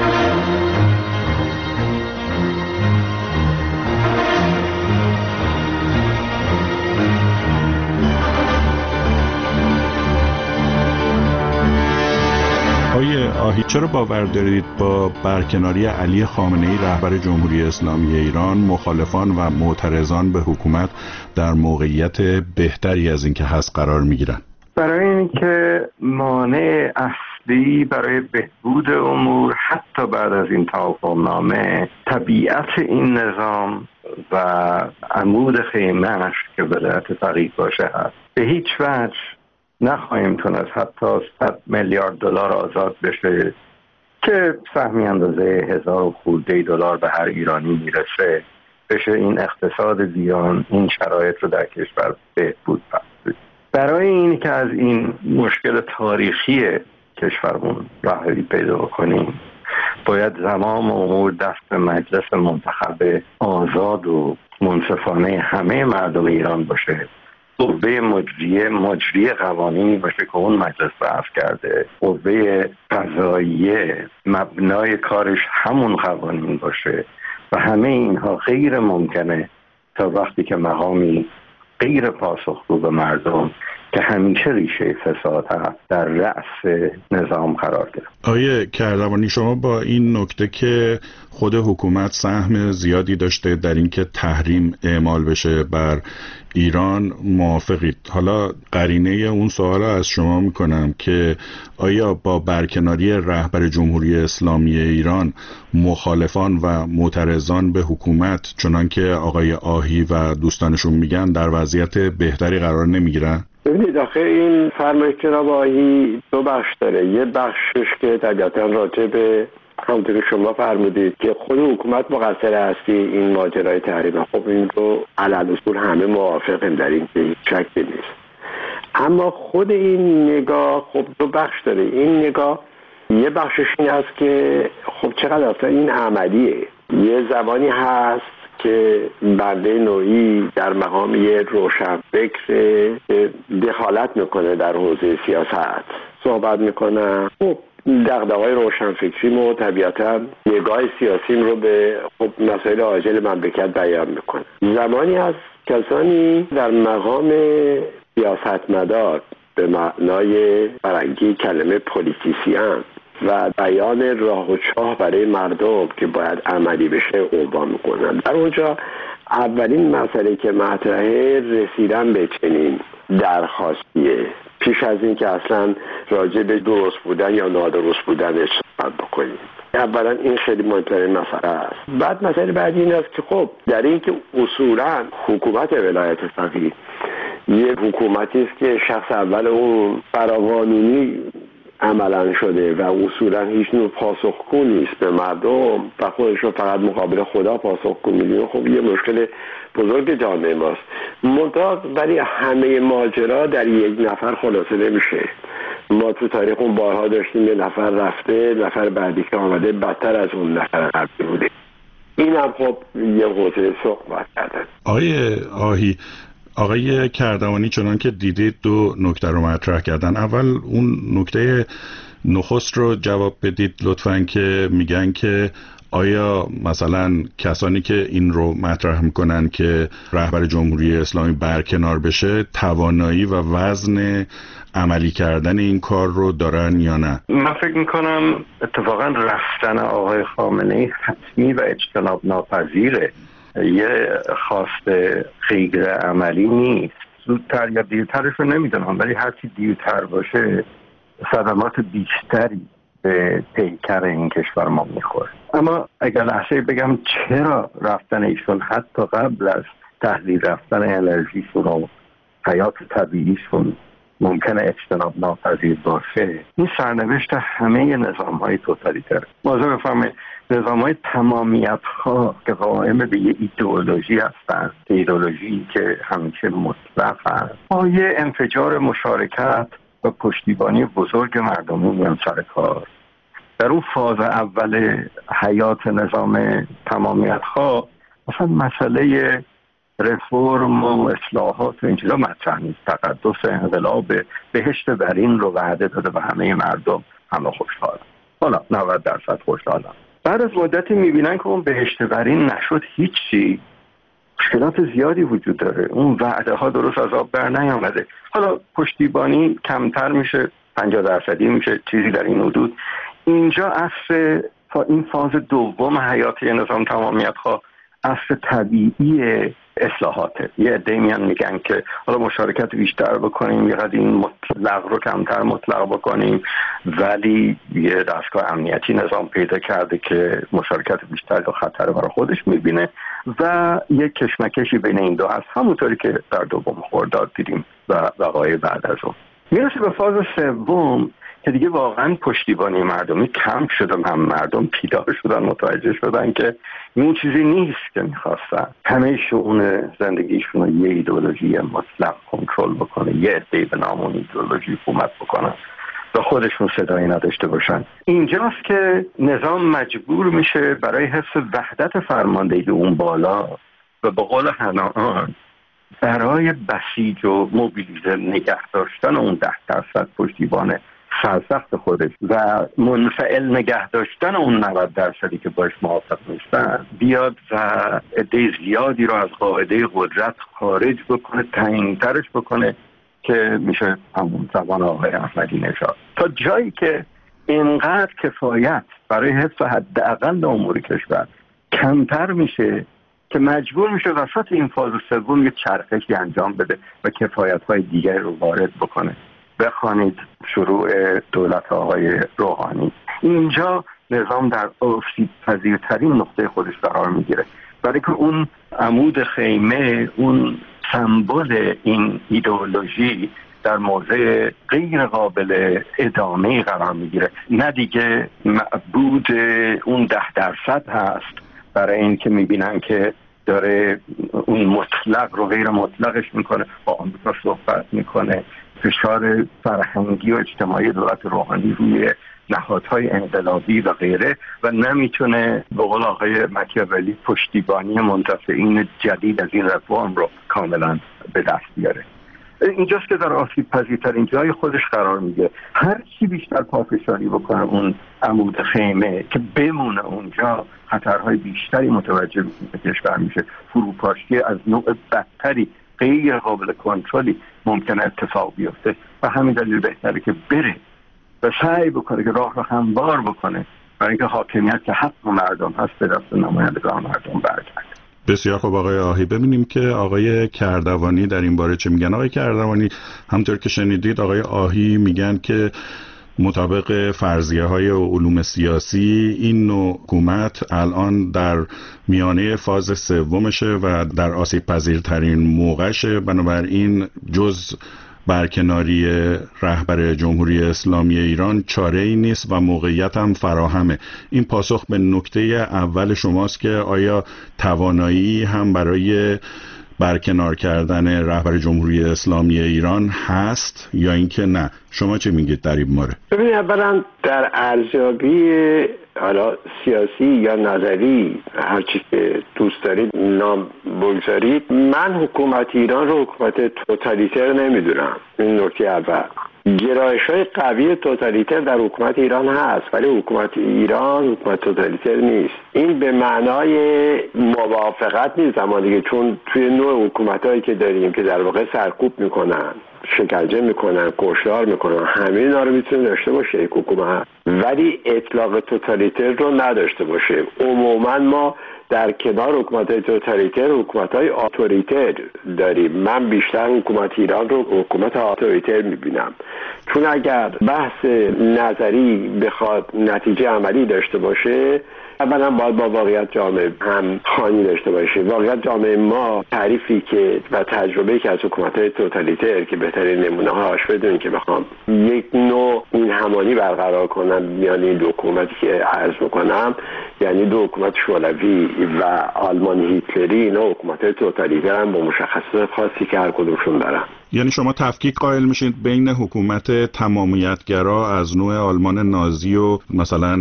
آقای آهی، چرا باور دارید با برکناری علی خامنه‌ای رهبر جمهوری اسلامی ایران مخالفان و معترضان به حکومت در موقعیت بهتری از اینکه هست قرار میگیرن؟ برای اینکه مانع اصلی برای بهبود امور حتی بعد از این توافقنامه طبیعت این نظام و عمود خیمه‌اش که ولایت فقیه باشه هست. به هیچ وجه نخواهیم تونست حتی صد میلیارد دلار آزاد بشه که سهمی اندازه هزار و خورده دلار به هر ایرانی میرسه بشه این اقتصاد بیان این شرایط رو در کشور بهبود بخشید. برای این که از این مشکل تاریخی کشورمون راهی پیدا کنیم باید زمام امور دست مجلس منتخب آزاد و منصفانه همه مردم ایران باشه، قوه مجریه مجری قوانینی باشه که اون مجلس بحث کرده، قوه قضاییه مبنای کارش همون قوانین باشه و همه اینها غیر ممکنه تا وقتی که مقامی غیر پاسخگو به مردم که همیشه ریشه فساد هست در رأس نظام قرار گرفت. آیه کردوانی، شما با این نکته که خود حکومت سهم زیادی داشته در اینکه تحریم اعمال بشه بر ایران موافقید؟ حالا قرینه اون سوال از شما میکنم که آیا با برکناری رهبر جمهوری اسلامی ایران مخالفان و معترضان به حکومت چنان که آقای آهی و دوستانشون میگن در وضعیت بهتری قرار نمیگیرن؟ ببینید آخه این فرمایش جناب آهی دو بخش داره. یه بخشش که طبیعتا راجع به همونطور که شما فرمودید که خود حکومت مقصر هستی این ماجرای تحریم، خب این رو علل اصول همه موافقیم در این که هیچ شکی نیست. اما خود این نگاه خب دو بخش داره. این نگاه یه بخشش این هست که خب چقدر اصلا این عملیه. یه زمانی هست که بنده نوعی در مقام یه روشنفکر دخالت میکنه در حوزه سیاست صحبت میکنه، خب دغدغه‌های روشنفکریم و طبیعتا نگاه سیاسیم رو به خب مسائل عاجل مملکت بیان میکنه. زمانی هست کسانی در مقام سیاستمدار به معنای فرنگی کلمه پولیتیسیان و بیان راه و چاه برای مردم که باید عملی بشه عنوان میکنن. در اونجا اولین مسئله که مطرحه رسیدن به چنین درخواستیه پیش از این که اصلا راجع به درست بودن یا نادرست بودنش صحبت بکنیم. اولا این خیلی مهمترین مسئله است. بعد مسئله بعدی این است که خب در این که اصولا حکومت ولایت فقیه یه حکومتی است که شخص اول اون فراقانونی عملا شده و اصولا هیچ نوع پاسخگو نیست به مردم و خودش رو فقط مقابل خدا پاسخگو میدونه، خب یه مشکل بزرگ جامعه ماست. منتها ولی همه ماجرا در یک نفر خلاصه نمیشه. ما تو تاریخ اون بارها داشتیم یه نفر رفته، نفر بعدی که آمده بدتر از اون نفر قبلی بوده. این هم خب یه حوزه صحبت کردن. آقای آهی، آقای کردوانی چنان که دیدید دو نکته رو مطرح کردن. اول اون نکته نخست رو جواب بدید لطفاً که میگن که آیا مثلا کسانی که این رو مطرح میکنن که رهبر جمهوری اسلامی برکنار بشه توانایی و وزن عملی کردن این کار رو دارن یا نه؟ من فکر میکنم اتفاقا رفتن آقای خامنه‌ای حتمی و اجتناب ناپذیره، یه خواست غیر عملی نیست. زودتر یا دیرترش رو نمیدونم، ولی هرچی دیرتر باشه صدمات بیشتری به پیکر این کشور ما میخوره. اما اگر لحظه بگم چرا رفتن ایشون حتی قبل از تحلیل رفتن انرژیشون و حیات طبیعیشون ممکنه اجتناب ناپذیر باشه، این سرنوشت همه نظام های توتالیتر. موضوع بفهمه نظام های تمامیت ها که قائم به یه ایدئولوژی هستن، ایدئولوژی که همیشه مطلق هست، با یه انفجار مشارکت و پشتیبانی بزرگ مردمی میان سر کار. در اون فاز اول حیات نظام تمامیت ها مثلا مسئله رفرم و اصلاحات و اینجا مطرح نیست. تقدس انقلاب بهشت برین رو وعده داده و همه مردم همه خوشحالن. حالا نود درصد خوشحالن. بعد از مدتی میبینن که اون بهشت برین نشد هیچی، مشکلات زیادی وجود داره، اون وعده ها درست از آب بر نیامده. حالا پشتیبانی کمتر میشه، پنجاه درصدی میشه، چیزی در این حدود. اینجا اصل این فاز دوم حیات نظام تمامیت ها اصل طبیعی اصلاحاته. یه عده میان میگن که حالا مشارکت بیشتر بکنیم، یه قدر این مطلق رو کمتر مطلق بکنیم، ولی یه دستگاه امنیتی نظام پیدا کرده که مشارکت بیشتر رو خطر برای خودش میبینه و یه کشمکشی بین این دو هست، همونطوری که در دوم خرداد دیدیم و وقایع بعد از اون. میرسه به فاز سوم که دیگه واقعا پشتیبانی مردمی کم شد، هم مردم بیدار شدن، متوجه شدن که این چیزی نیست که میخواستن. همه شؤون زندگیشون رو یه ایدئولوژی مطلق کنترل بکنه، یه عده به نام اون ایدئولوژی حکومت بکنن و خودشون صدایی نداشته باشن. اینجاست که نظام مجبور میشه برای حفظ وحدت فرماندهی اون بالا و به قول حنان برای بسیج و موبیلیزه نگه داشتن اون ده درصد پشتیبان سرسخت خودش و منفعل نگه داشتن اون نود درصدی که باش موافق نیستن بیاد و عده زیادی رو از قاعده قدرت خارج بکنه، تعیین‌ترش بکنه که میشه همون زبان آقای احمدی نژاد، تا جایی که اینقدر کفایت برای حفظ حداقل امور کشور کمتر میشه که مجبور میشه وسط این فاز سوم یه چرخشی انجام بده و کفایت‌های دیگر رو وارد بکنه. بخوانید شروع دولت آقای روحانی، اینجا نظام در آسیب پذیرترین نقطه خودش قرار میگیره، برای که اون عمود خیمه، اون سمبل این ایدئولوژی در موضع غیر قابل ادامه قرار میگیره. نه دیگه معبود اون ده درصد هست برای این که میبینن که داره اون مطلق رو غیر مطلقش میکنه، با آمریکا صحبت میکنه، فشار فرهنگی و اجتماعی دولت روحانی روی نهادهای انقلابی و غیره و نمیتونه به قول آقای مکیاولی پشتیبانی منتفعین جدید از این رفرم رو کاملا به دست بیاره. اینجاست که در آسیب پذیرترین جای خودش قرار میگه. هر کی بیشتر پافشاری بکنه اون عمود خیمه که بمونه اونجا، خطرهای بیشتری متوجه کشور میشه، فروپاشی از نوع بدتری غیر قابل کنترلی ممکنه اتفاق بیفته و همین دلیل بهتره که بره و سعی بکنه که راه رو هموار بکنه برای اینکه حاکمیت که حق مردم هست به دست نمایندگان مردم برگرده. بسیار خوب آقای آهی. ببینیم که آقای کردوانی در این باره چه میگن. آقای کردوانی، همطور که شنیدید آقای آهی میگن که مطابق فرضیه های علوم سیاسی این نوع حکومت الان در میانه فاز سومشه و در آسیب پذیرترین موقعشه، بنابراین جز برکناری رهبر جمهوری اسلامی ایران چاره ای نیست و موقعیت هم فراهمه. این پاسخ به نکته اول شماست که آیا توانایی هم برای برکنار کردن رهبر جمهوری اسلامی ایران هست یا اینکه نه؟ شما چه میگید در این مورد؟ ببینید، اولا در ارزیابی حالا سیاسی یا نظری، هر چی که دوست دارید نام بگذارید، من حکومت ایران رو حکومت توتالیتر نمیدونم. این نکته اول. گرایش‌های قوی توتالیتر در حکومت ایران هست، ولی حکومت ایران حکومت توتالیتر نیست. این به معنای موافقت نیست زمانی که، چون توی نوع حکومتایی که داریم که در واقع سرکوب میکنن، شکنجه میکنن، کشتار میکنن، همه اینا رو میتونه داشته باشه یک حکومت، ولی اطلاق توتالیتر رو نداشته باشه. عموما ما در کنار حکومت‌های توتالیتر حکومت‌های اتوریتر داریم. من بیشتر حکومت ایران رو حکومت اتوریتر می‌بینم، چون اگر بحث نظری بخواد نتیجه عملی داشته باشه، اولا باید با واقعیت جامعه هم خوانی داشته باشه. واقعیت جامعه ما تعریفی که و تجربه‌ای که از حکومت‌های توتالیتر که بهترین نمونه‌هاش بدونید که بخوام یک نوع این همانی برقرار کنم میان این دو حکومتی که عرض می‌کنم، یعنی دو حکومت شوروی و آلمان هیتلری، اینا حکومت‌های توتالیتر هم با مشخصات خاصی که هر کدومشون دارن. یعنی شما تفکیک قائل میشید بین حکومت تمامیتگرا از نوع آلمان نازی و مثلا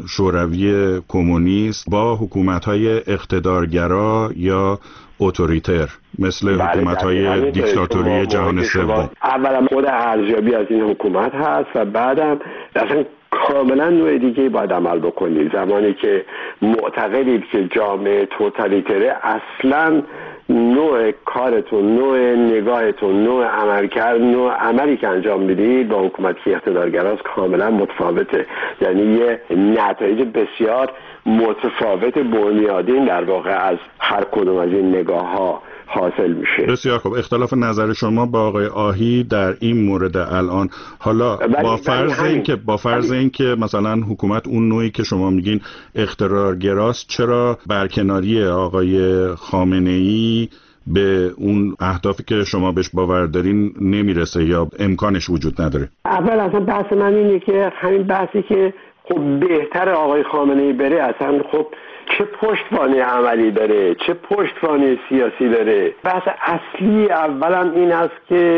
شوروی کمونیست با حکومت‌های اقتدارگرا یا اتوریتر مثل حکومت‌های دیکتاتوری جهان سوم. اولا خود ارزیابی از این حکومت هست و بعدم اصلا کاملا نوع دیگه باید عمل بکنید. زمانی که معتقدید که جامعه توتالیتره، اصلا نوع کارتون، نوع نگاهتون، نوع عملکرد، نوع عملی که انجام میدید با حکومتی اقتدارگراست کاملا متفاوته. یعنی یه نتایج بسیار متفاوت بنیادین در واقع از هر کدوم از این نگاه ها حاصل میشه. بسیار خوب. اختلاف نظر شما با آقای آهی در این مورد الان، حالا با فرض اینکه با فرض اینکه مثلا حکومت اون نوعی که شما میگین اقتدارگراست، چرا برکناری آقای خامنه‌ای به اون اهدافی که شما بهش باور دارین نمیرسه یا امکانش وجود نداره؟ اول اصلا بحث من اینه که همین بحثی که خب بهتر آقای خامنه‌ای بره، اصلا خب چه پشتوانه عملی داره، چه پشتوانه سیاسی داره. بحث اصلی اولم این است که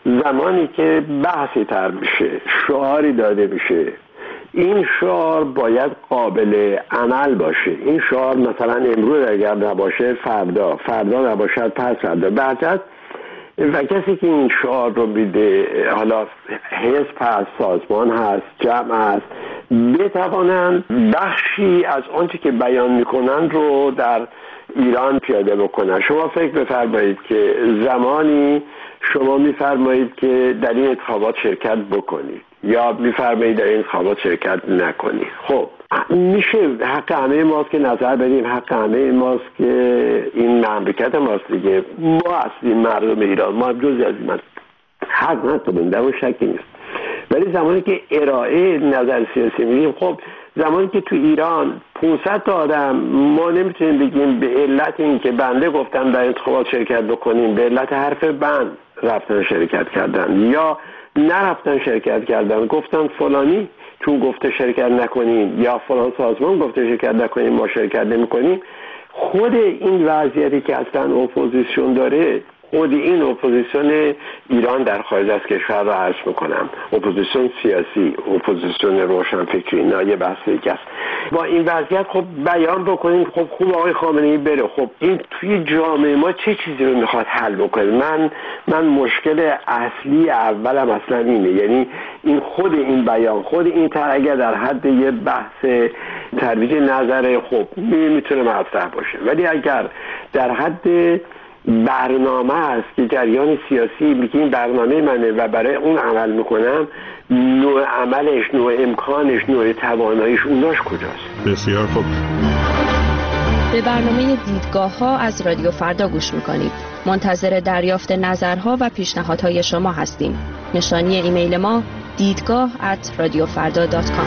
زمانی که بحثی تر میشه، شعاری داده میشه، این شعار باید قابل عمل باشه. این شعار مثلا امروز اگر نباشه فردا، فردا نباشد پس فردا، بعد و کسی که این شعار رو میده، حالا حزب هست، سازمان هست، جمع هست، بتوانند بخشی از آنچه که بیان میکنن رو در ایران پیاده بکنن. شما فکر بفرمایید که زمانی شما میفرمایید که در این انتخابات شرکت بکنید یا میفرمایید در این انتخابات شرکت نکنید. خب میشه، حق همه ماست که نظر بدیم، حق همه ماست که این مملکت ماست دیگه، ما اصلی مردم ایران، ما جزئی از این حق نداریم، در اون شکی نیست. ولی زمانی که ارائه نظر سیاسی میدیم، خب زمانی که تو ایران پانصد تا آدم، ما نمیتونیم بگیم به علت این که بنده گفتم در انتخابات شرکت بکنیم، به علت حرف بند رفتن شرکت کردن یا نرفتن شرکت کردن، گفتن فلانی چون گفته شرکت نکنیم یا فلان سازمان گفته شرکت نکنیم ما شرکت نمی کنیم. خود این وضعیتی که اصلا اپوزیسیون داره، خود این اپوزیسیون ایران در خارج از کشور رو عرض میکنم، اپوزیسیون سیاسی، اپوزیسیون روشنفکری، اینا یه بحث دیگه است. با این وضعیت خب بیان بکنیم، خب خوب آقای خامنه‌ای بره، خب این توی جامعه ما چه چیزی رو میخواد حل بکنه؟ من من مشکل اصلی اولم اصلا اینه، یعنی این خود این بیان، خود این تر اگر در حد یه بحث ترویج نظر خب میتونه مطرح باشه، ولی اگر در حد برنامه است که جریان سیاسی میگه این برنامه منه و برای اون عمل میکنم، نوع عملش، نوع امکانش، نوع تواناییش، اوناش کجاست؟ بسیار خوب. به برنامه دیدگاه ها از رادیو فردا گوش میکنید. منتظر دریافت نظرها و پیشنهادهای شما هستیم. نشانی ایمیل ما دیدگاه ات رادیو فردا دات کام.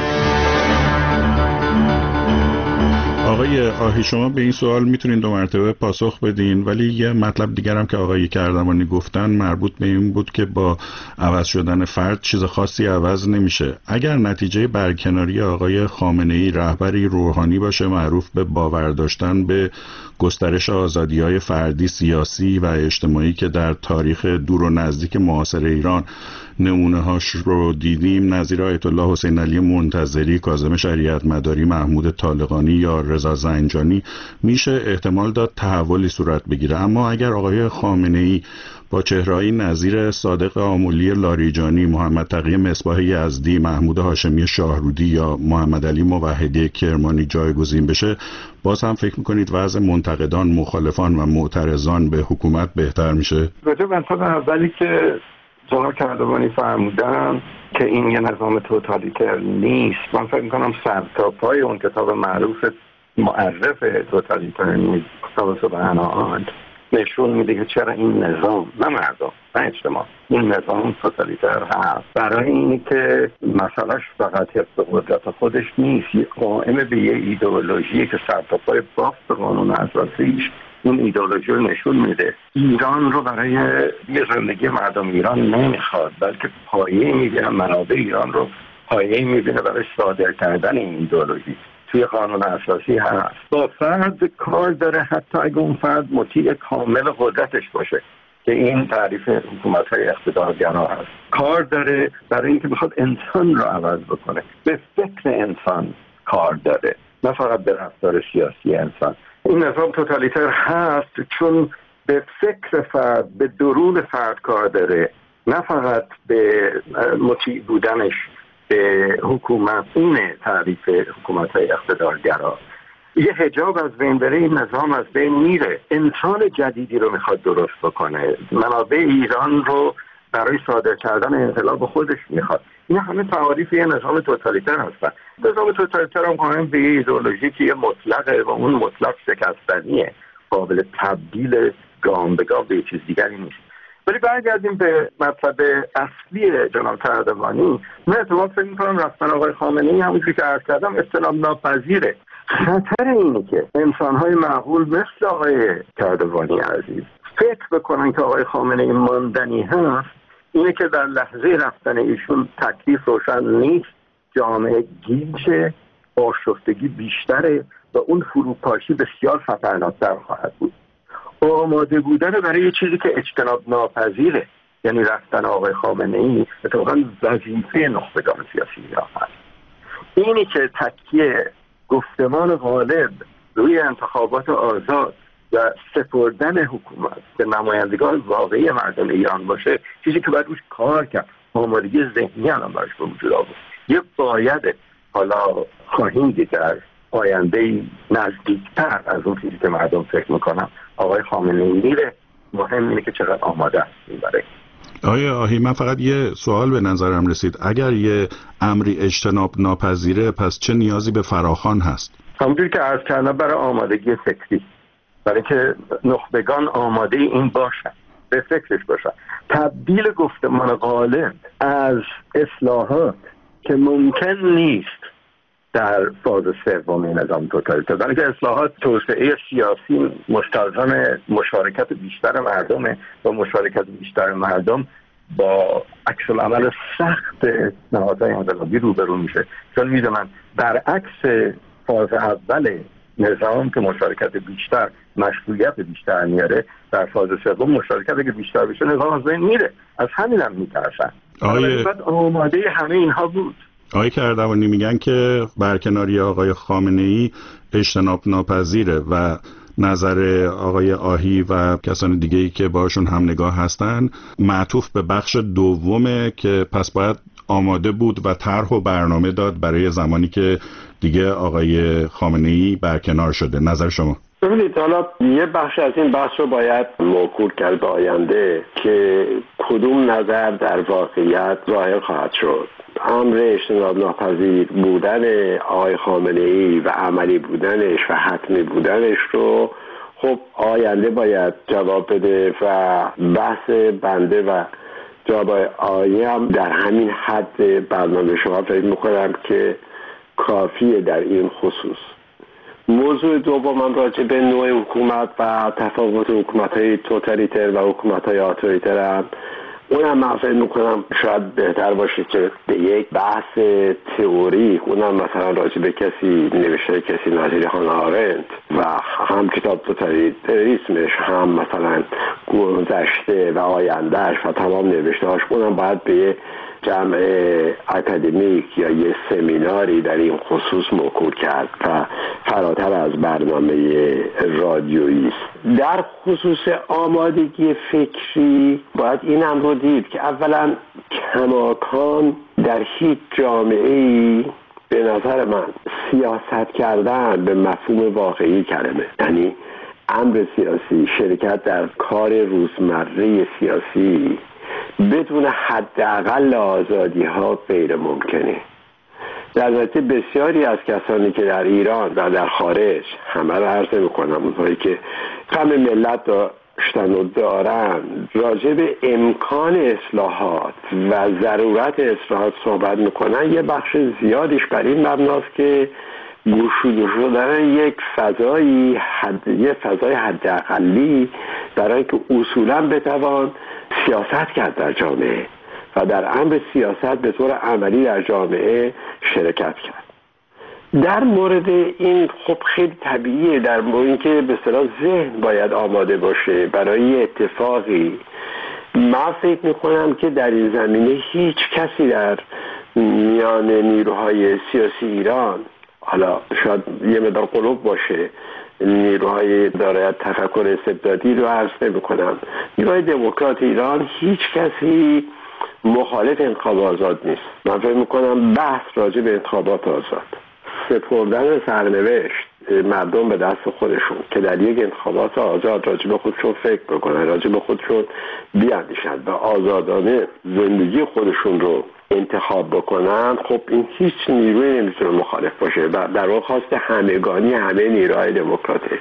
آقای آهی، شما به این سوال میتونین دو مرتبه پاسخ بدین، ولی یه مطلب دیگر هم که آقای کردوانی گفتن مربوط به این بود که با عوض شدن فرد چیز خاصی عوض نمیشه. اگر نتیجه برکناری آقای خامنه‌ای رهبری روحانی باشه معروف به باور داشتن به گسترش آزادی‌های فردی، سیاسی و اجتماعی که در تاریخ دور و نزدیک معاصر ایران نمونه‌هاش رو دیدیم، نظیر آیت الله حسین علی منتظری، کاظم شریعت مداری، محمود طالقانی یا رضا زنجانی، میشه احتمال داد تحولی صورت بگیره. اما اگر آقای خامنه‌ای با چهره‌ای نظیر صادق آمولی لاریجانی، محمد تقی مصباح یزدی، محمود هاشمی شاهرودی یا محمد علی موحدی کرمانی جایگزین بشه، باز هم فکر میکنید وضع منتقدان، مخالفان و معترضان به حکومت بهتر میشه؟ راجع به انتخاب اولی که جناب کردوانی فرمودن که این یه نظام توتالیتر نیست، من فکر میکنم سرتاپای اون کتاب معروف معرف توتالیتاریسم کتاب سبحان نشون میده که چرا این نظام، نه مردم، نه اجتماع، این نظام توتالیتر هست. برای اینی که مسئلهش فقط حفظ قدرت خودش نیست، قائم به یه ایدئولوژی که سرتاپای بافت قانون اساسیش اون ایدئولوژی رو نشون میده. ایران رو برای یه زندگی مردم ایران نمیخواد، بلکه پایه میبینه، منابع ایران رو پایه میبینه برای صادر کردن این ایدئولوژی. توی قانون اساسی هست. با فرد کار داره، حتی اگه اون فرد مطیع کامل قدرتش باشه که این تعریف حکومت‌های اقتدارگرا هست. کار داره برای اینکه بخواد انسان رو عوض بکنه، به فکر انسان کار داره، نه فقط به رفتار سیاسی انسان. این نظام توتالیتر هست چون به فکر فرد، به درون فرد کار داره، نه فقط به مطیع بودنش به حکومت. اینه تعریف حکومت‌های اقتدارگرا. یه حجاب از بین بره، این نظام از بین میره. انسان جدیدی رو میخواد درست بکنه، منابع ایران رو برای صادر کردن انقلاب خودش میخواد. این همه تعاریف یه نظام توتالیتر هستن. نظام توتالیتر هم قائم به یه ایدئولوژی که یه مطلقه و اون مطلق شکستنیه، قابل تبدیل گام به گام به چیز دیگری نیست. ولی برگردیم به مطلب اصلی جناب کردوانی. من اعتماد فکر می‌کنم رفتن آقای خامنه‌ای همونجوری که عرض کردم اجتناب ناپذیره. خطر اینه که انسان‌های معقول مثل آقای کردوانی عزیز فکر بکنن که آقای خامنه‌ای ماندنی هست، اینه که در لحظه رفتن ایشون تکلیف روشن نیست، جامعه گیجه، آشفتگی بیشتره و اون فروپاشی بسیار خطرناک‌تر خواهد بود. آماده بودن برای یه چیزی که اجتناب ناپذیره. یعنی رفتن آقای خامنه ای اتفاقا وظیفه نخبگان سیاسی ایران هست. اینی که تکیه گفتمان غالب روی انتخابات آزاد و سپردن حکومت به نمایندگان واقعی مردم ایران باشه، چیزی که باید روش کار کرد، آمادگی ذهنی الان براش به وجود آورد. یه باید حالا خواهیم دید در آینده نزدیکتر از اون چیزی که مردم فکر میکنم آقای خامنه ای میره. مهم اینه که چقدر آماده هستیم برای. آقای آهی، من فقط یه سوال به نظرم رسید. اگر یه امری اجتناب ناپذیره، پس چه نیازی به فراخوان هست؟ همونجوری که عرض کردم، برای آمادگی فکری، برای که نخبگان آماده این باشن، به فکرش باشن. تبدیل گفتمان غالب از اصلاحات که ممکن نیست در فاز سوم نظام توتالیتر، برای که اصلاحات توسعه سیاسی مستلزم مشارکت بیشتر مردم و مشارکت بیشتر مردم با عکس العمل سخت نهادهای انقلابی روبرو میشه. چون میدونن برعکس فاز اول نظام که مشارکت بیشتر مشروعیت بیشتر میاره، در فاز سوم مشارکت که بیشتر بشه نظام از بین میره. از همین هم میترسن. آیه... آماده همه اینها بود. آقای کردوانی میگن که برکناری آقای خامنه ای اجتناب ناپذیره و نظر آقای آهی و کسان دیگه‌ای که باشون هم نگاه هستن معطوف به بخش دومه که پس باید آماده بود و طرح و برنامه داد برای زمانی که دیگه آقای خامنه ای برکنار شده. نظر شما؟ ببینید، حالا یه بخش از این بحث رو باید موکول کرد به آینده که کدوم نظر در واقعیت ظاهر خواهد شد. امر اجتناب ناپذیر بودن آقای خامنه ای و عملی بودنش و حتمی بودنش رو خب آینده باید جواب بده و بحث بنده و جواب آیه هم در همین حد برنامه شما فکر میکنم که کافیه در این خصوص. موضوع دومم راجع به نوع حکومت و تفاوت حکومت‌های توتالیتر و حکومت‌های آتوریتر هم اونم من فکر میکنم شاید بهتر باشه که به یک بحث تئوری، اونم مثلا راجع به کسی نوشته کسی نظیر هانا آرنت و هم کتاب توتالیتریسمش هم مثلا گذشته و آیندهش و تمام نوشتهاش، اونم باید به جمع اکادمیک یا یه سمیناری در این خصوص موکول کرد و فراتر از برنامه رادیویی است. در خصوص آمادگی فکری باید این هم رو دید که اولا کماکان در هیچ جامعه‌ای به نظر من سیاست کردن به مفهوم واقعی کلمه، یعنی امر سیاسی، شرکت در کار روزمره سیاسی بدون حداقل آزادی ها غیر ممکنه. در نتیجه بسیاری از کسانی که در ایران و در خارج، همه رو عرض میکنم، اونهایی که غم ملت داشتن و دارن، راجع به امکان اصلاحات و ضرورت اصلاحات صحبت میکنن، یه بخش زیادیش بر این مبناست که گشوده شدن یک فضایی حد، یه فضای حداقلی برای که اصولا بتوان سیاست کرد در جامعه و در امر سیاست به طور عملی در جامعه شرکت کرد. در مورد این خب خیلی طبیعیه، در مورد اینکه به اصطلاح ذهن باید آماده باشه برای اتفاقی. من فکر میکنم که در این زمینه هیچ کسی در میان نیروهای سیاسی ایران، حالا شاید یه مقدار قلوب باشه، نیروهای دارای تفکر استبدادی رو عرض نمی‌کنم، نیروهای دموکرات ایران، هیچ کسی مخالف انتخاب آزاد نیست. من فکر می‌کنم بحث راجع به انتخابات آزاد، سپردن سرنوشت مردم به دست خودشون که در یک انتخابات آزاد راجع به خودشون فکر بکنن، راجع به خودشون بیاندیشن و آزادانه زندگی خودشون رو انتخاب بکنن، خب این هیچ نیروی نمیتونه مخالف باشه و در واقع خواست همگانی همه نیروهای دموکراته.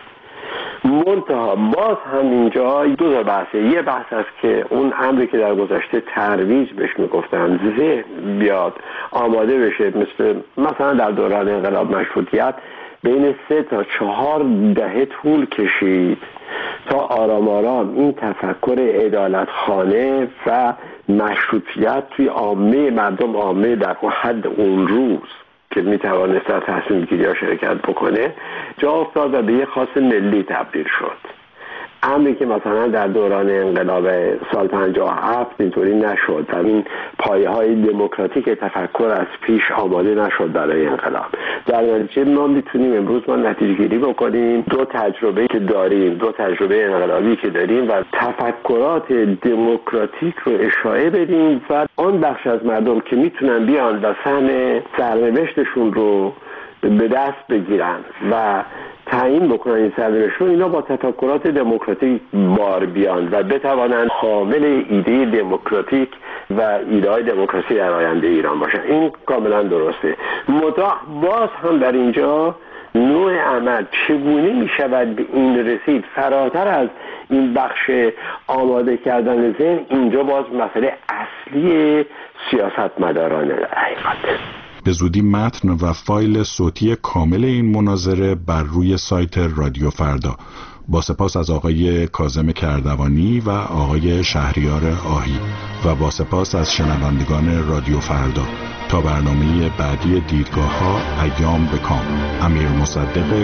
منتها باز هم اینجا دو تا بحثه. یه بحث است که اون امری که در گذشته ترویج بهش میگفتن، ذهن بیاد آماده بشه، مثل مثلا در دوران انقلاب مشروطیت بین سه تا چهار دهه طول کشید تا آرام آرام این تفکر عدالت خانه و مشروطیت توی عامه مردم، عامه در حد اون روز که میتوانست در تصمیم گیری ها شرکت بکنه، جا افتاد و به یه خاص ملی تبدیل شد. امری که مثلا در دوران انقلاب سال پنجاه و هفت اینطوری نشد و این پایه های دموکراتیک تفکر از پیش آماده نشد برای انقلاب. در نتیجه ما میتونیم امروز ما نتیجه گیری بکنیم دو تجربه که داریم، دو تجربه انقلابی که داریم و تفکرات دموکراتیک رو اشاعه بدیم و آن بخش از مردم که میتونن بیان و سهم سرنوشتشون رو به دست بگیرن و تعیین بکنن این سرنوشت رو، اینا با تفکرات دموکراتیک بار بیان و بتوانند حامل ایده دموکراتیک و ایده های دموکراسی در آینده ایران باشن. این کاملا درسته. متأ باز هم در اینجا نوع عمل چگونه می شود به این رسید فراتر از این بخش آماده کردن ذهن، اینجا باز مسئله اصلی سیاستمدارانه در حقیقت. به زودی متن و فایل صوتی کامل این مناظره بر روی سایت رادیو فردا. با سپاس از آقای کاظم کردوانی و آقای شهریار آهی و با سپاس از شنوندگان رادیو فردا. تا برنامه بعدی دیدگاه ها، ایام به کام. امیر مصدق